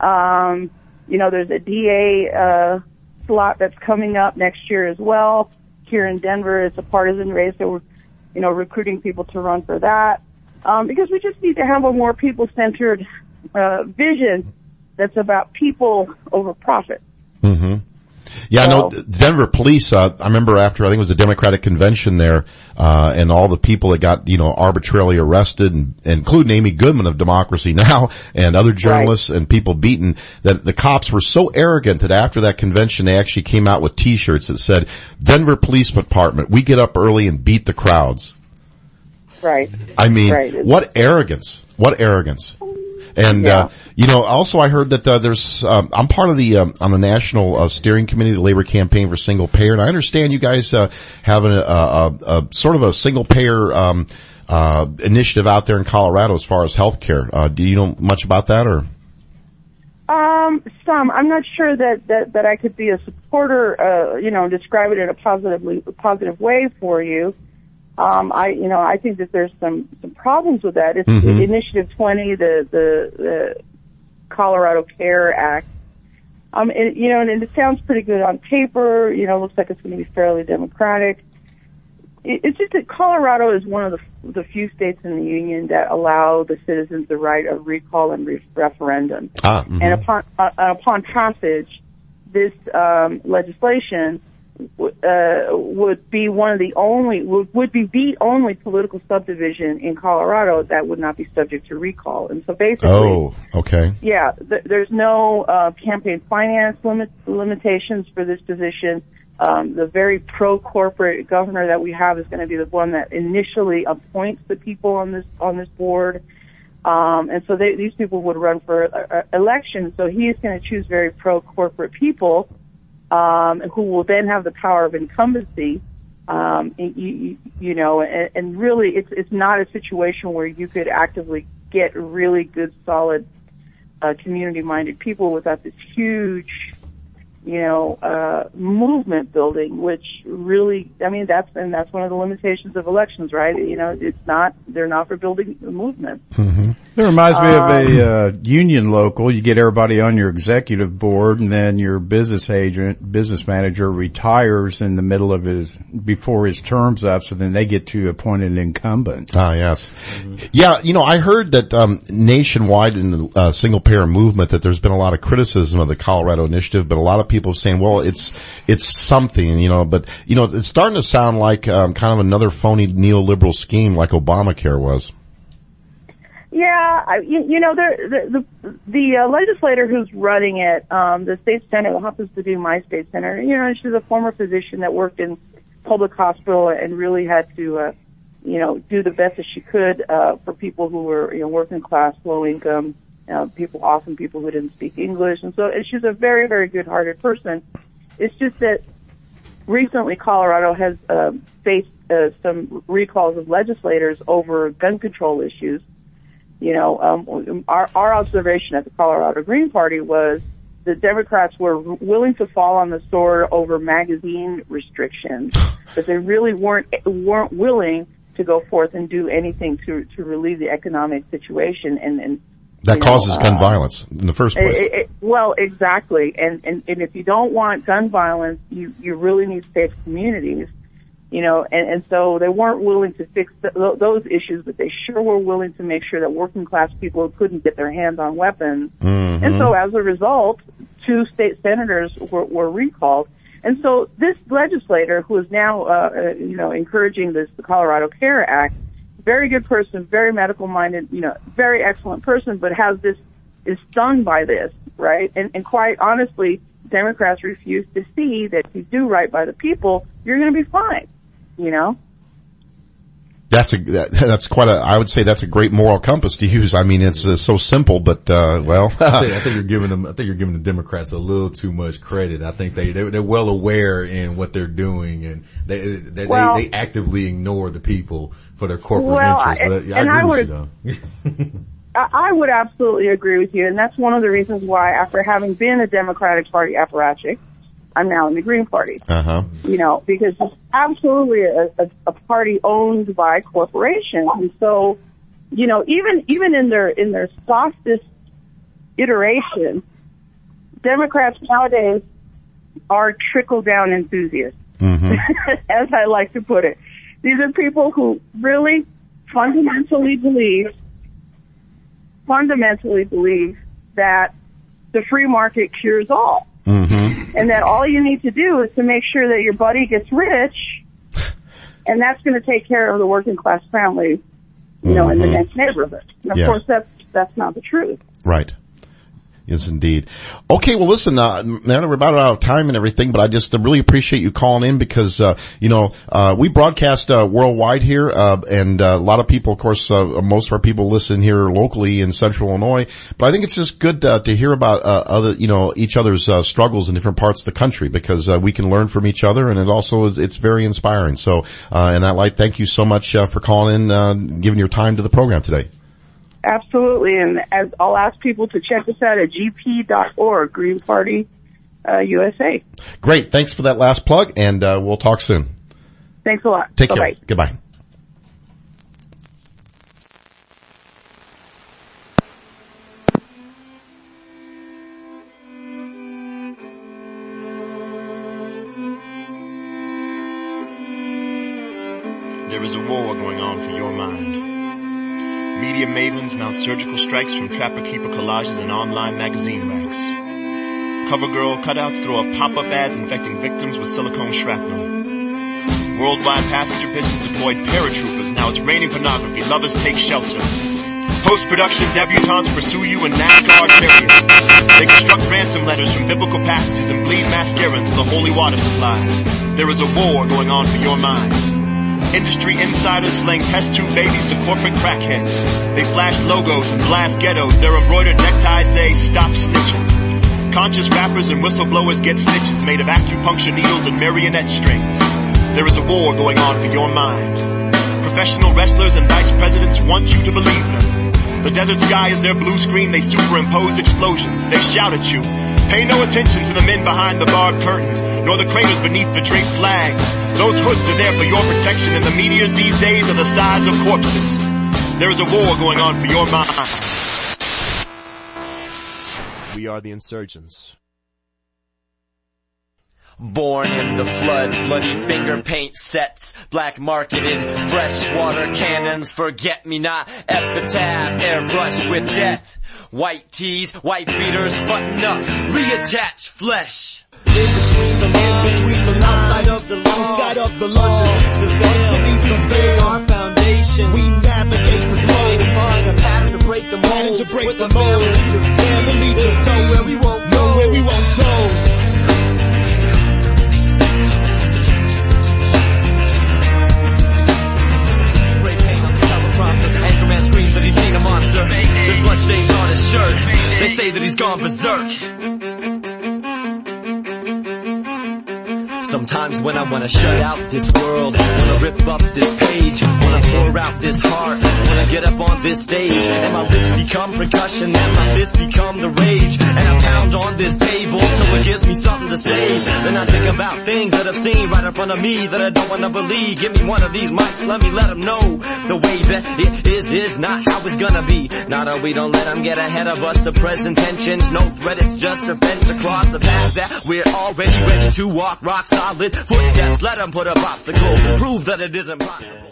You know, there's a DA, slot that's coming up next year as well. Here in Denver, it's a partisan race, so we're, you know, recruiting people to run for that. Because we just need to have a more people-centered vision that's about people over profit. Mm-hmm. Yeah, no, Denver police, I remember after, I think it was the Democratic convention there, and all the people that got, you know, arbitrarily arrested, and including Amy Goodman of Democracy Now! And other journalists and people beaten, that the cops were so arrogant that after that convention they actually came out with t-shirts that said, Denver Police Department, we get up early and beat the crowds. Right. I mean, what arrogance. What arrogance. And, you know, also I heard that, there's, I'm part of the, on the national, steering committee, the labor campaign for single payer. And I understand you guys, have a sort of a single payer, initiative out there in Colorado as far as healthcare. Do you know much about that or? Some. I'm not sure that I could be a supporter, you know, describe it in a positive way for you. I think that there's some problems with that. It's Initiative 20, the Colorado Care Act. And it sounds pretty good on paper. You know, looks like it's going to be fairly democratic. It's just that Colorado is one of the few states in the union that allow the citizens the right of recall and referendum. And upon passage, this legislation would be the only political subdivision in Colorado that would not be subject to recall. And so basically, there's no campaign finance limitations for this position. The very pro-corporate governor that we have is going to be the one that initially appoints the people on this board. And so these people would run for election. So he is going to choose very pro-corporate people, who will then have the power of incumbency. You know, and really it's not a situation where you could actively get really good, solid, community-minded people without this huge, you know, movement building, which really, I mean, that's one of the limitations of elections, right? You know, they're not for building a movement. Mm-hmm. It reminds me of a union local. You get everybody on your executive board, and then your business manager retires in the middle of before his term's up, so then they get to appoint an incumbent. Ah, yes. Yeah, I heard that nationwide in the single-payer movement that there's been a lot of criticism of the Colorado initiative, but a lot of people saying, well, it's something, but, it's starting to sound like kind of another phony neoliberal scheme like Obamacare was. Yeah, the legislator who's running it, the state senator, happens to be my state senator. She's a former physician that worked in public hospital and really had to, do the best that she could for people who were, working class, low income, often people who didn't speak English, and she's a very, very good-hearted person. It's just that recently Colorado has faced some recalls of legislators over gun control issues. Our observation at the Colorado Green Party was the Democrats were willing to fall on the sword over magazine restrictions, but they really weren't willing to go forth and do anything to relieve the economic situation and that causes gun violence in the first place. Well, exactly. And if you don't want gun violence, you really need safe communities. And so they weren't willing to fix those issues, but they sure were willing to make sure that working class people couldn't get their hands on weapons. Mm-hmm. And so as a result, 2 state senators were recalled. And so this legislator, who is now, encouraging the Colorado Care Act, very good person, very medical minded, very excellent person, but is stung by this, right? And quite honestly, Democrats refuse to see that if you do right by the people, you're going to be fine. That's quite I would say that's a great moral compass to use. I mean, it's so simple, but, well. I think you're giving the Democrats a little too much credit. I think they're well aware in what they're doing, and they actively ignore the people for their corporate interests. I would absolutely agree with you, and that's one of the reasons why, after having been a Democratic Party apparatchik, I'm now in the Green Party. Uh-huh. Because it's absolutely a party owned by corporations. And so, even in their softest iteration, Democrats nowadays are trickle-down enthusiasts, mm-hmm. as I like to put it. These are people who really fundamentally believe that the free market cures all. Mm-hmm. And that all you need to do is to make sure that your buddy gets rich, and that's going to take care of the working class family, in the next neighborhood. And of course, that's not the truth. Right. Yes, indeed. Okay, well, listen, now we're about out of time and everything, but I just really appreciate you calling in because, we broadcast worldwide here, and a lot of people, of course, most of our people listen here locally in Central Illinois. But I think it's just good to hear about each other's struggles in different parts of the country because we can learn from each other, and it also it's very inspiring. So, in that light, thank you so much for calling in, giving your time to the program today. Absolutely, and I'll ask people to check us out at gp.org, Green Party USA. Great, thanks for that last plug, and we'll talk soon. Thanks a lot. Take Bye-bye. care. Goodbye. There is a war going on for your mind. Media mavens mount surgical strikes from trapper-keeper collages and online magazine racks. CoverGirl cutouts throw up pop-up ads infecting victims with silicone shrapnel. Worldwide passenger pigeons deployed paratroopers. Now it's raining pornography. Lovers take shelter. Post-production debutantes pursue you in NASCAR chariots. They construct ransom letters from biblical passages and bleed mascara into the holy water supplies. There is a war going on for your mind. Industry insiders slang test tube babies to corporate crackheads. They flash logos and blast ghettos. Their embroidered neckties say, "Stop snitching." Conscious rappers and whistleblowers get stitches made of acupuncture needles and marionette strings. There is a war going on for your mind. Professional wrestlers and vice presidents want you to believe them. The desert sky is their blue screen. They superimpose explosions. They shout at you. Pay no attention to the men behind the barred curtain, nor the craters beneath the draped flags. Those hoods are there for your protection, and the meteors these days are the size of corpses. There is a war going on for your mind. We are the insurgents. Born in the flood, bloody finger paint sets, black marketed, freshwater cannons, forget-me-not, epitaph, airbrushed with death. White tees, white beaters, button up, reattach flesh. In between the outside of the law, the veil beneath the veil, our foundation. We navigate the globe, find a pattern to break the mold, with the mold, family to go where we won't go, where we won't go. Anchorman screams that he's seen a monster. There's blood stains on his shirt. They say that he's gone berserk. Sometimes when I wanna shut out this world, wanna rip up this page, wanna pour out this heart, wanna get up on this stage, and my lips become percussion, and my fists become the rage, and I pound on this table till it gives me something to say. Then I think about things that I've seen right in front of me that I don't wanna believe. Give me one of these mics, let me let them know the way that it is not how it's gonna be. Now that we don't let them get ahead of us, the present tensions, no threat, it's just a fence across the path that we're already ready to walk. Rock solid footsteps, let them put up obstacles and prove that it isn't possible.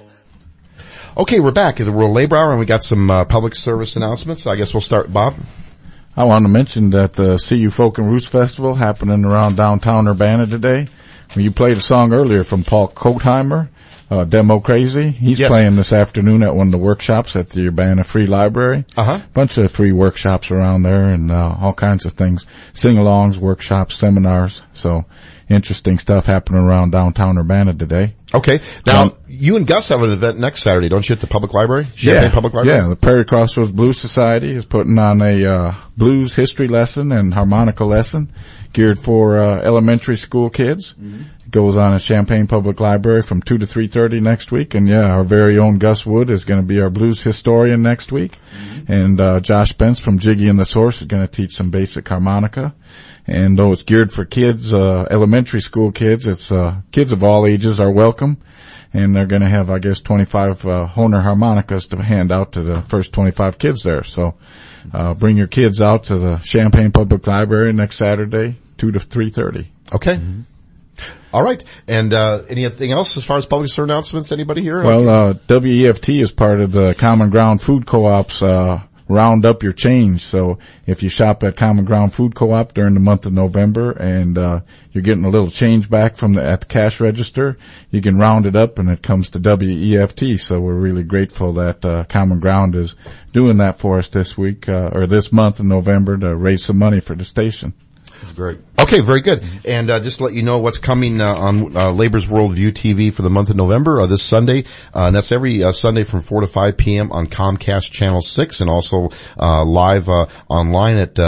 Okay, we're back at the World Labor Hour, and we got some public service announcements. I guess we'll start, Bob. I want to mention that the CU Folk and Roots Festival happening around downtown Urbana today. You played a song earlier from Paul Kotheimer, Demo Crazy. He's playing this afternoon at one of the workshops at the Urbana Free Library. Bunch of free workshops around there and all kinds of things. Sing-alongs, workshops, seminars. So interesting stuff happening around downtown Urbana today. Okay. Now, you and Gus have an event next Saturday, don't you, at the public library? Champaign Public Library? Yeah, the Prairie Crossroads Blues Society is putting on a blues history lesson and harmonica lesson geared for elementary school kids. It goes on at Champaign Public Library from 2 to 3:30 next week. And our very own Gus Wood is going to be our blues historian next week. And Josh Spence from Jiggy and the Source is going to teach some basic harmonica. And though it's geared for kids, elementary school kids, it's kids of all ages are welcome. And they're going to have, I guess, 25 Hohner harmonicas to hand out to the first 25 kids there. So bring your kids out to the Champaign Public Library next Saturday, 2 to 3:30. Okay. All right. And anything else as far as public service announcements? Anybody here? Well, WEFT is part of the Common Ground Food Co-op's Round Up Your Change. So if you shop at Common Ground Food Co-op during the month of November and you're getting a little change back from at the cash register, you can round it up and it comes to WEFT. So we're really grateful that Common Ground is doing that for us this week or this month in November to raise some money for the station. That's great. Okay, very good. And just to let you know what's coming on Labor's Worldview TV for the month of November, this Sunday, and that's every Sunday from 4 to 5 p.m. on Comcast Channel 6 and also live online at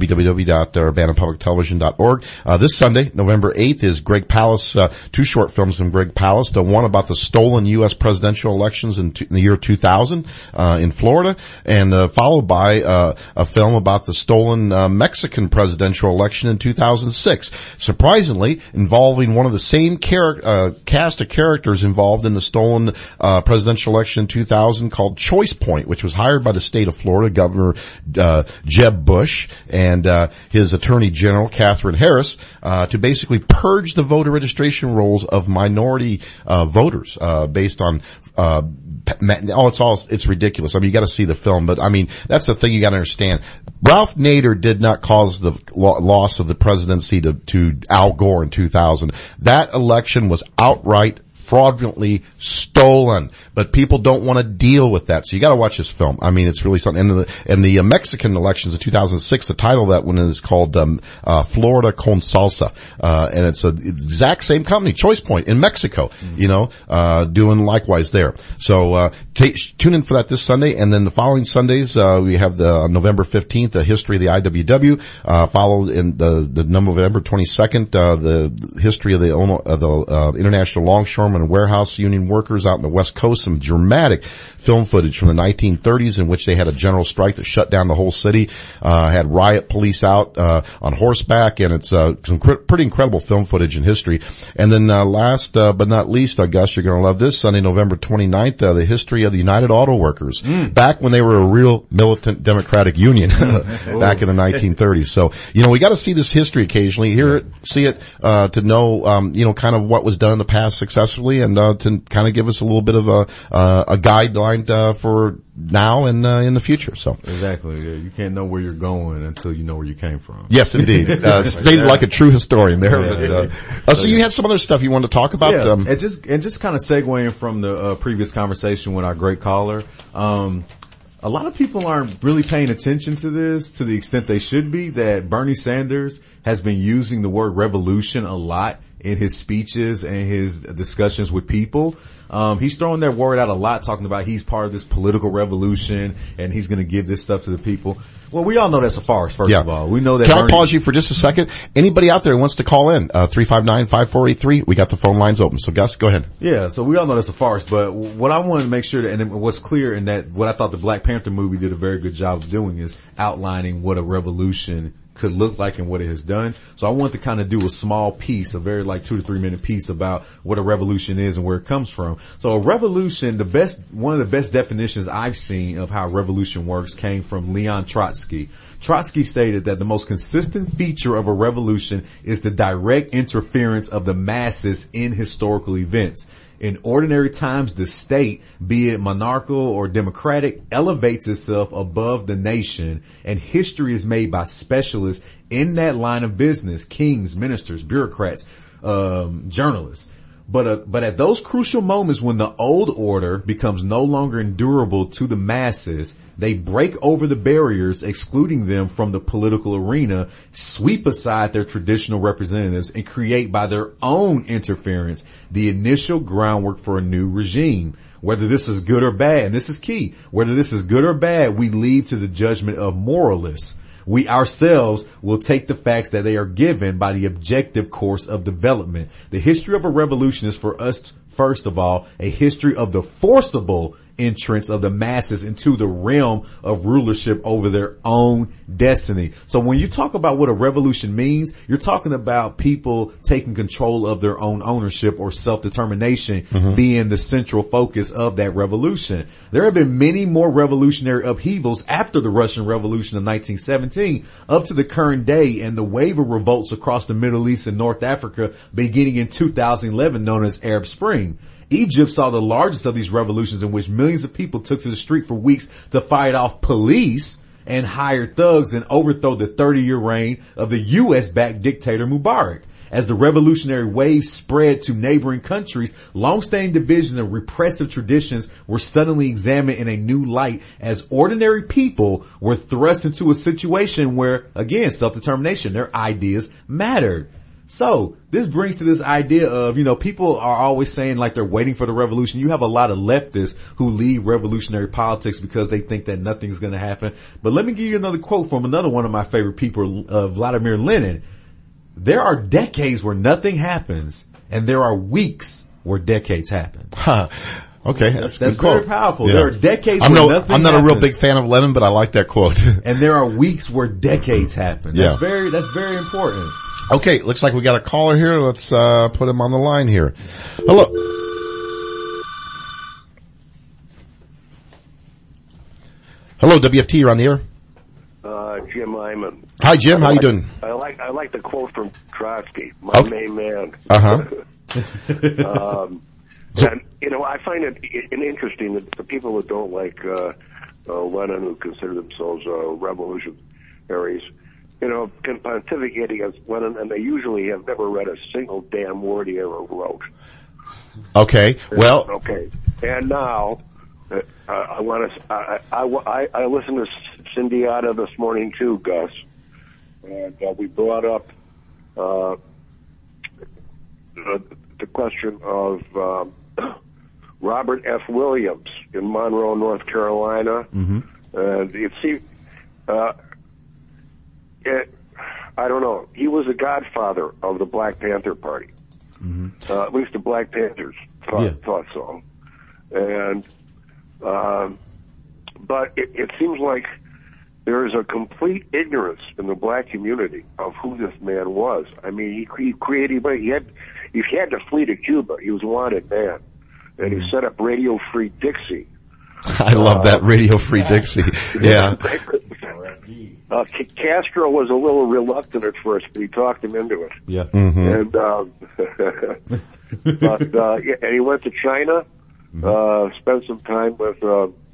www.urbanapublictelevision.org. This Sunday, November 8th, is Greg Palast, 2 short films from Greg Palast, one about the stolen U.S. presidential elections in the year 2000 in Florida, and followed by a film about the stolen Mexican presidential election in 2006. Surprisingly, involving one of the same cast of characters involved in the stolen presidential election in 2000 called Choice Point, which was hired by the state of Florida, Governor Jeb Bush and his Attorney General, Katherine Harris, to basically purge the voter registration rolls of minority voters based on it's ridiculous. I mean, you got to see the film, but I mean, that's the thing you got to understand. Ralph Nader did not cause the loss of the presidency to Al Gore in 2000. That election was outright fraudulently stolen, but people don't want to deal with that. So you got to watch this film. I mean, it's really something. And the Mexican elections of 2006, the title of that one is called Florida con Salsa, and it's the exact same company, Choice Point, in Mexico. Doing likewise there. So tune in for that this Sunday, and then the following Sundays we have the November 15th, the history of the IWW. Followed in the November 22nd, the history of the International Longshoremen and warehouse union workers out in the West Coast. Some dramatic film footage from the 1930s in which they had a general strike that shut down the whole city, had riot police out, on horseback, and it's, some pretty incredible film footage in history. And then, last, but not least, Gus, you're gonna love this, Sunday, November 29th, the history of the United Auto Workers. Back when they were a real militant democratic union, back in the 1930s. So, we gotta see this history occasionally, hear it, see it, to know, kind of what was done in the past successfully, and, to kind of give us a little bit of a guideline, for now and, in the future. So. Exactly. Yeah. You can't know where you're going until you know where you came from. Yes, indeed. Stated like a true historian there. Yeah. But, so you had some other stuff you wanted to talk about? Yeah. And just kind of segueing from the, previous conversation with our great caller, a lot of people aren't really paying attention to this to the extent they should be, that Bernie Sanders has been using the word revolution a lot in his speeches and his discussions with people. He's throwing that word out a lot, talking about he's part of this political revolution and he's going to give this stuff to the people. Well, we all know that's a farce, first of all. We know that. Can I pause you for just a second? Anybody out there who wants to call in, 359-5483, we got the phone lines open. So Gus, go ahead. Yeah, so we all know that's a farce, but what I wanted to make sure that, and what's clear in that, what I thought the Black Panther movie did a very good job of doing is outlining what a revolution could look like and what it has done. So I want to kind of do a small piece, a very 2 to 3 minute piece about what a revolution is and where it comes from. So a revolution, one of the best definitions I've seen of how a revolution works came from Leon Trotsky. Trotsky stated that the most consistent feature of a revolution is the direct interference of the masses in historical events. In ordinary times, the state, be it monarchical or democratic, elevates itself above the nation, and history is made by specialists in that line of business: kings, ministers, bureaucrats, journalists. But at those crucial moments when the old order becomes no longer endurable to the masses, they break over the barriers, excluding them from the political arena, sweep aside their traditional representatives, and create by their own interference the initial groundwork for a new regime. Whether this is good or bad, and this is key, whether this is good or bad, we leave to the judgment of moralists. We ourselves will take the facts that they are given by the objective course of development. The history of a revolution is for us, first of all, a history of the forcible entrance of the masses into the realm of rulership over their own destiny. So when you talk about what a revolution means, you're talking about people taking control of their own ownership or self-determination being the central focus of that revolution. There have been many more revolutionary upheavals after the Russian Revolution of 1917 up to the current day, and the wave of revolts across the Middle East and North Africa beginning in 2011, known as Arab Spring. Egypt saw the largest of these revolutions, in which millions of people took to the street for weeks to fight off police and hired thugs and overthrow the 30-year reign of the U.S.-backed dictator Mubarak. As the revolutionary wave spread to neighboring countries, long-standing divisions and repressive traditions were suddenly examined in a new light, as ordinary people were thrust into a situation where, again, self-determination, their ideas mattered. So this brings to this idea of, people are always saying like they're waiting for the revolution. You have a lot of leftists who lead revolutionary politics because they think that nothing's going to happen. But let me give you another quote from another one of my favorite people, Vladimir Lenin. There are decades where nothing happens, and there are weeks where decades happen. Okay, that's very quote. Powerful. Yeah. There are decades where nothing I'm not happens. a real big fan of Lenin, but I like that quote. And there are weeks where decades happen. That's Yeah. that's very important. Okay, looks like we got a caller here. Let's put him on the line here. Hello. Hello, WFT, you're on the air. Jim Lyman. Hi, Jim. How you doing? I like the quote from Trotsky, my main man. And, I find it interesting that the people that don't like Lenin, who consider themselves revolutionaries, can pontificate against Lenin, and they usually have never read a single damn word he ever wrote. Okay, well. Okay, and now I want to. I listened to Cindiata this morning too, Gus, and we brought up the question of Robert F. Williams in Monroe, North Carolina. And you see, I don't know. He was the godfather of the Black Panther Party. At least the Black Panthers thought so. And, but it seems like there is a complete ignorance in the black community of who this man was. I mean, he created, he had to flee to Cuba. He was a wanted man. And he set up Radio Free Dixie. I love that, Radio Free Dixie. Yeah. Castro was a little reluctant at first, but he talked him into it. Yeah. And, and he went to China, spent some time with,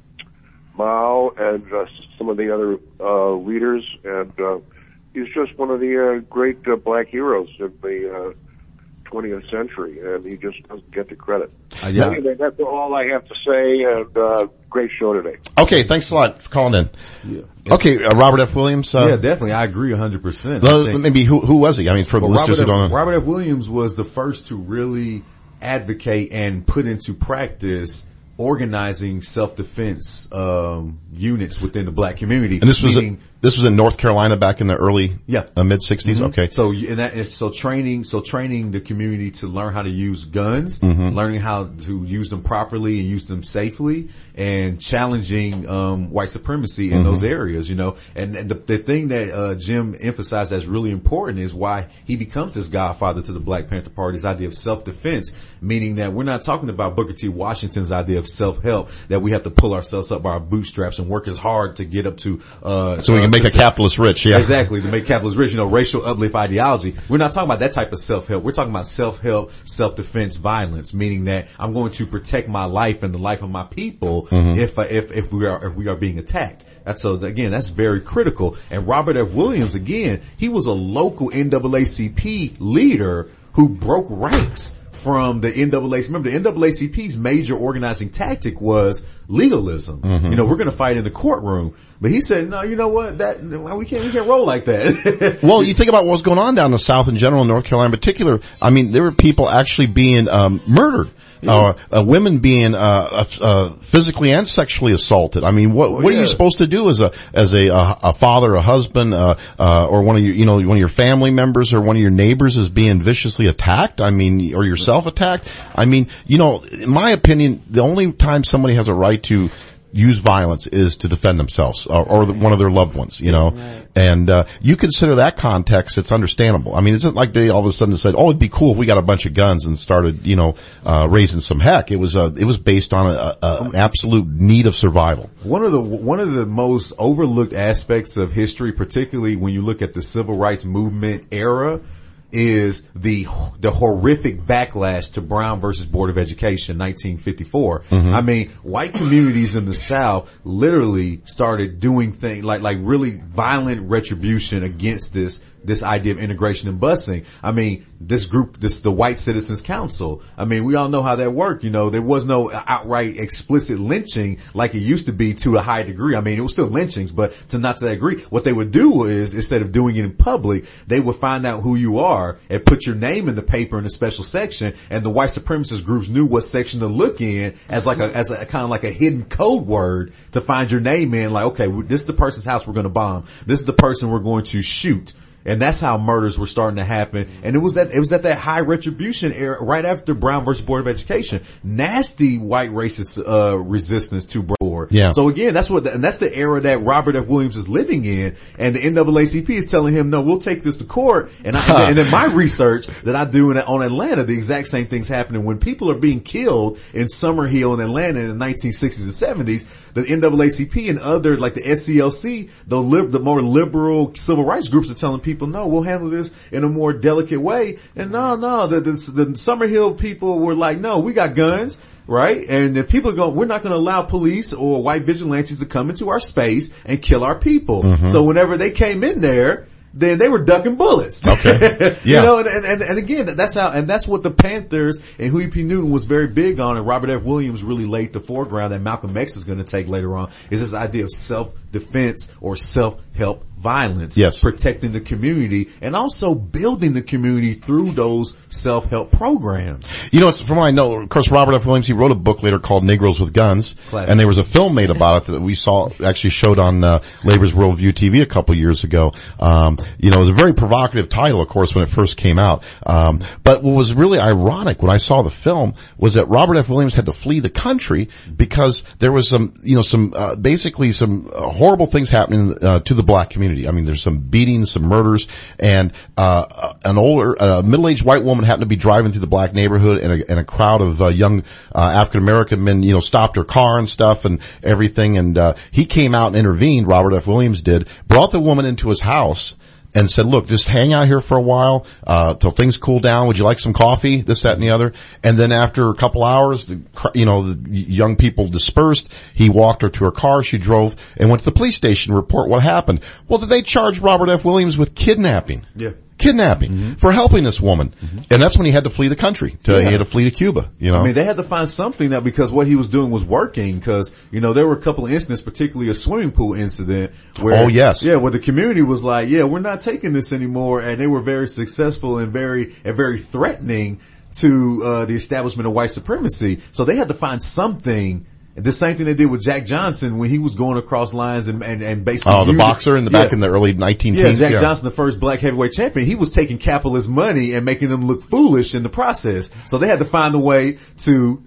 Mao and, some of the other, leaders, and, he's just one of the, great, black heroes of the, 20th century, and he just doesn't get the credit. Anyway, that's all I have to say, and great show today. Okay, thanks a lot for calling in. Yeah. Okay, Robert F. Williams. Yeah, definitely. I agree 100%. Maybe who was he? I mean, for the listeners who don't know. Robert F. Williams was the first to really advocate and put into practice organizing self-defense units within the black community. And this was in North Carolina back in the early mid 60s. Okay. So training the community to learn how to use guns, learning how to use them properly and use them safely, and challenging white supremacy in those areas, you know. And the thing that Jim emphasized that's really important is why he becomes this godfather to the Black Panther Party, this idea of self-defense, meaning that we're not talking about Booker T. Washington's idea of self-help, that we have to pull ourselves up by our bootstraps and work as hard to get up to so we can make a capitalist rich. Yeah, exactly, to make capitalists rich, you know, racial uplift ideology. We're not talking about that type of self-help. We're talking about self-help, self-defense violence, meaning that I'm going to protect my life and the life of my people if we are being attacked. That's very critical. And Robert F. Williams, again, he was a local NAACP leader who broke ranks from the NAACP. Remember, the NAACP's major organizing tactic was legalism. You know, we're going to fight in the courtroom. But he said, no, you know what? We can't roll like that. Well, you think about what was going on down in the South in general, in North Carolina in particular. I mean, there were people actually being murdered. Women being physically and sexually assaulted. I mean, what are you supposed to do as a father, a husband, or one of your family members or one of your neighbors is being viciously attacked? I mean, or yourself attacked? I mean, you know, in my opinion, the only time somebody has a right to use violence is to defend themselves or one of their loved ones, you know. Right. And you consider that context, it's understandable. I mean, it's not like they all of a sudden said, "Oh, it'd be cool if we got a bunch of guns and started, raising some heck." It was based on an absolute need of survival. One of the most overlooked aspects of history, particularly when you look at the civil rights movement era, is the horrific backlash to Brown versus Board of Education, 1954. I mean, white communities in the South literally started doing things like really violent retribution against this idea of integration and busing. I mean, the White Citizens Council. I mean, we all know how that worked. You know, there was no outright explicit lynching like it used to be to a high degree. I mean, it was still lynchings, but not to that degree. What they would do is, instead of doing it in public, they would find out who you are and put your name in the paper in a special section, and the white supremacist groups knew what section to look in as a kind of like a hidden code word to find your name in. Like, okay, this is the person's house we're going to bomb. This is the person we're going to shoot. And that's how murders were starting to happen. And it was at that high retribution era right after Brown versus Board of Education. Nasty white racist, resistance to board. Yeah. So again, that's the era that Robert F. Williams is living in. And the NAACP is telling him, no, we'll take this to court. And in my research that I do on Atlanta, the exact same thing's happening. When people are being killed in Summerhill in Atlanta in the 1960s and 70s, the NAACP and other, like the SCLC, the more liberal civil rights groups are telling people, no, we'll handle this in a more delicate way. And the Summerhill people were like, no, we got guns, right? And the people we're not going to allow police or white vigilantes to come into our space and kill our people. So whenever they came in there, then they were ducking bullets. Okay. Yeah. You know, and again, that's what the Panthers and Huey P. Newton was very big on, and Robert F. Williams really laid the foreground that Malcolm X is going to take later on, is this idea of self-defense or self-help violence, Yes. protecting the community, and also building the community through those self-help programs. You know, it's from what I know, of course, Robert F. Williams, he wrote a book later called Negroes with Guns. Classic. And there was a film made about it that we saw, actually showed on, Labor's Worldview TV a couple years ago. You know, it was a very provocative title, of course, when it first came out. But what was really ironic when I saw the film was that Robert F. Williams had to flee the country because there was basically some horrible things happening, to the black community. I mean, there's some beatings, some murders, and an older, middle-aged white woman happened to be driving through the black neighborhood, and a crowd of young African-American men, you know, stopped her car and stuff and everything, and he came out and intervened, Robert F. Williams did, brought the woman into his house, and said, look, just hang out here for a while, till things cool down. Would you like some coffee? This, that, and the other. And then after a couple hours, the young people dispersed. He walked her to her car. She drove and went to the police station to report what happened. Well, they charged Robert F. Williams with kidnapping. Yeah. Kidnapping for helping this woman. And that's when he had to flee the country. He had to flee to Cuba, you know. I mean, they had to find something that, because what he was doing was working, because, you know, there were a couple of incidents, particularly a swimming pool incident where, oh, yes. Yeah, where the community was like, yeah, we're not taking this anymore, and they were very successful and very threatening to, the establishment of white supremacy. So they had to find something. The same thing they did with Jack Johnson when he was going across lines and basically. Oh, the boxer back in the early 19 teens. Yeah, Jack Johnson, the first black heavyweight champion, he was taking capitalist money and making them look foolish in the process. So they had to find a way to,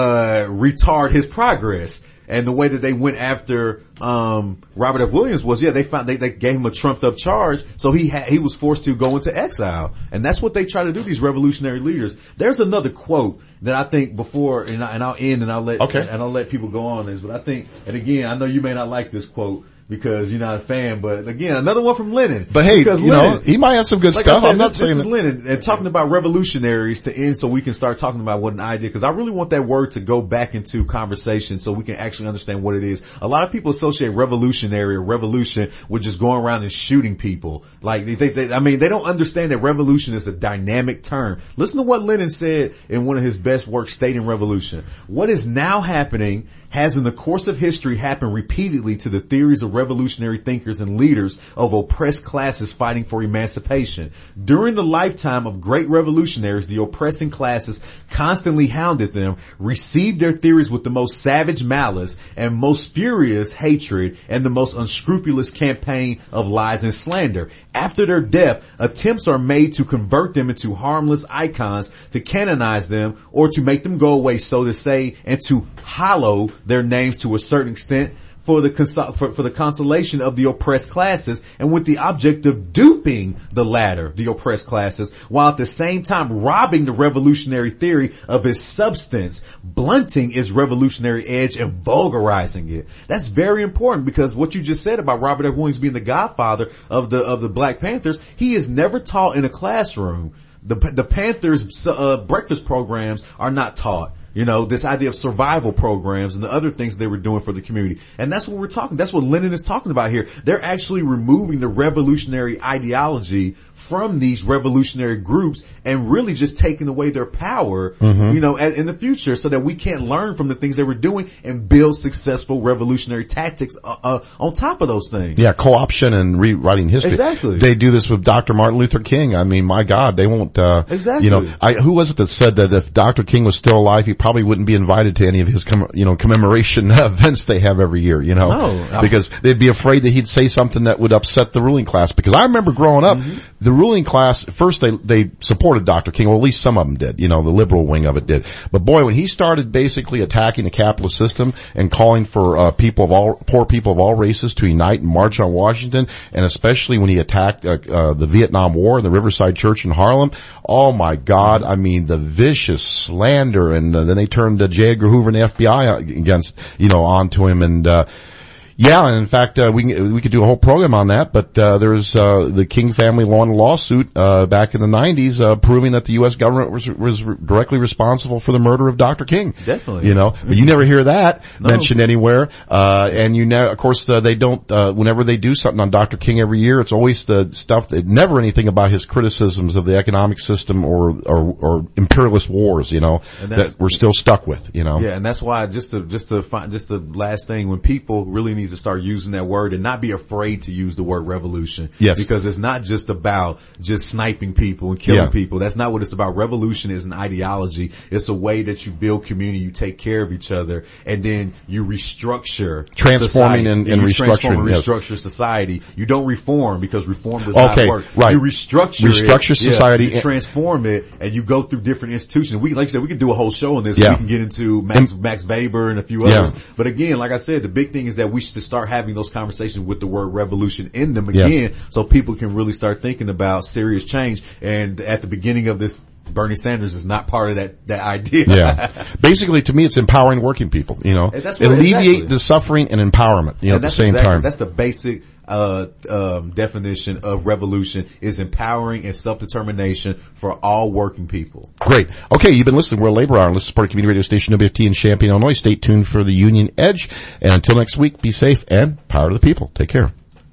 retard his progress. And the way that they went after, Robert F. Williams was, they gave him a trumped up charge. So he was forced to go into exile. And that's what they try to do, these revolutionary leaders. There's another quote that I think before, and I'll end and I'll let people go on this, but I think, and again, I know you may not like this quote because you're not a fan, but again, another one from Lenin. But hey, you know, he might have some good stuff. Said, I'm not saying that. Lenin, and talking about revolutionaries to end so we can start talking about what an idea, because I really want that word to go back into conversation so we can actually understand what it is. A lot of people associate revolutionary or revolution with just going around and shooting people. Like they don't understand that revolution is a dynamic term. Listen to what Lenin said in one of his best works stating revolution. What is now happening has in the course of history happened repeatedly to the theories of revolutionary thinkers and leaders of oppressed classes fighting for emancipation. During the lifetime of great revolutionaries, the oppressing classes constantly hounded them, received their theories with the most savage malice and most furious hatred and the most unscrupulous campaign of lies and slander. After their death, attempts are made to convert them into harmless icons, to canonize them, or to make them go away, so to say, and to hollow their names to a certain extent for the consolation of the oppressed classes, and with the object of duping the latter, the oppressed classes, while at the same time robbing the revolutionary theory of its substance, blunting its revolutionary edge and vulgarizing it. That's very important, because what you just said about Robert F. Williams being the godfather of the Black Panthers, he is never taught in a classroom. The Panthers breakfast programs are not taught. You know, this idea of survival programs and the other things they were doing for the community. And that's what we're talking, that's what Lenin is talking about here. They're actually removing the revolutionary ideology from these revolutionary groups and really just taking away their power, you know, in the future, so that we can't learn from the things they were doing and build successful revolutionary tactics, on top of those things. Yeah, co-option and rewriting history. Exactly. They do this with Dr. Martin Luther King. I mean, my God, they won't, exactly. You know, who was it that said that if Dr. King was still alive, he probably wouldn't be invited to any of his, commemoration events they have every year, you know, because they'd be afraid that he'd say something that would upset the ruling class. Because I remember growing up, the ruling class, first they supported Dr. King, well, at least some of them did, you know, the liberal wing of it did. But boy, when he started basically attacking the capitalist system and calling for, poor people of all races to unite and march on Washington, and especially when he attacked, the Vietnam War, the Riverside Church in Harlem, oh my God, I mean, the vicious slander, and then they turned J. Edgar Hoover and the FBI against, onto him, and and in fact, we could do a whole program on that, but there's the King family won a lawsuit back in the 90s proving that the US government was directly responsible for the murder of Dr. King. Definitely. But you never hear that mentioned anywhere. And of course, they don't whenever they do something on Dr. King every year, it's always the stuff that never anything about his criticisms of the economic system or imperialist wars, that we're still stuck with, Yeah, and that's why just the last thing, when people really need to start using that word and not be afraid to use the word revolution. Yes. Because it's not just about just sniping people and killing people. That's not what it's about. Revolution is an ideology. It's a way that you build community, you take care of each other, and then you restructure transforming and restructuring. Transform and restructure society. You don't reform because reform does not work. Right. You restructure society. You transform it, and you go through different institutions. We, like you said, we could do a whole show on this. We can get into Max Weber and a few others. But again, like I said, the big thing is that we should start having those conversations with the word revolution in them again, so people can really start thinking about serious change. And at the beginning of this, Bernie Sanders is not part of that idea. Yeah. Basically, to me, it's empowering working people, you know. Alleviate the suffering and empowerment, you know, at the same time. That's the basic definition of revolution, is empowering and self-determination for all working people. Great. Okay, you've been listening to World Labor Hour on Listener Supported Community Radio Station WFT in Champaign, Illinois. Stay tuned for the Union Edge. And until next week, be safe and power to the people. Take care.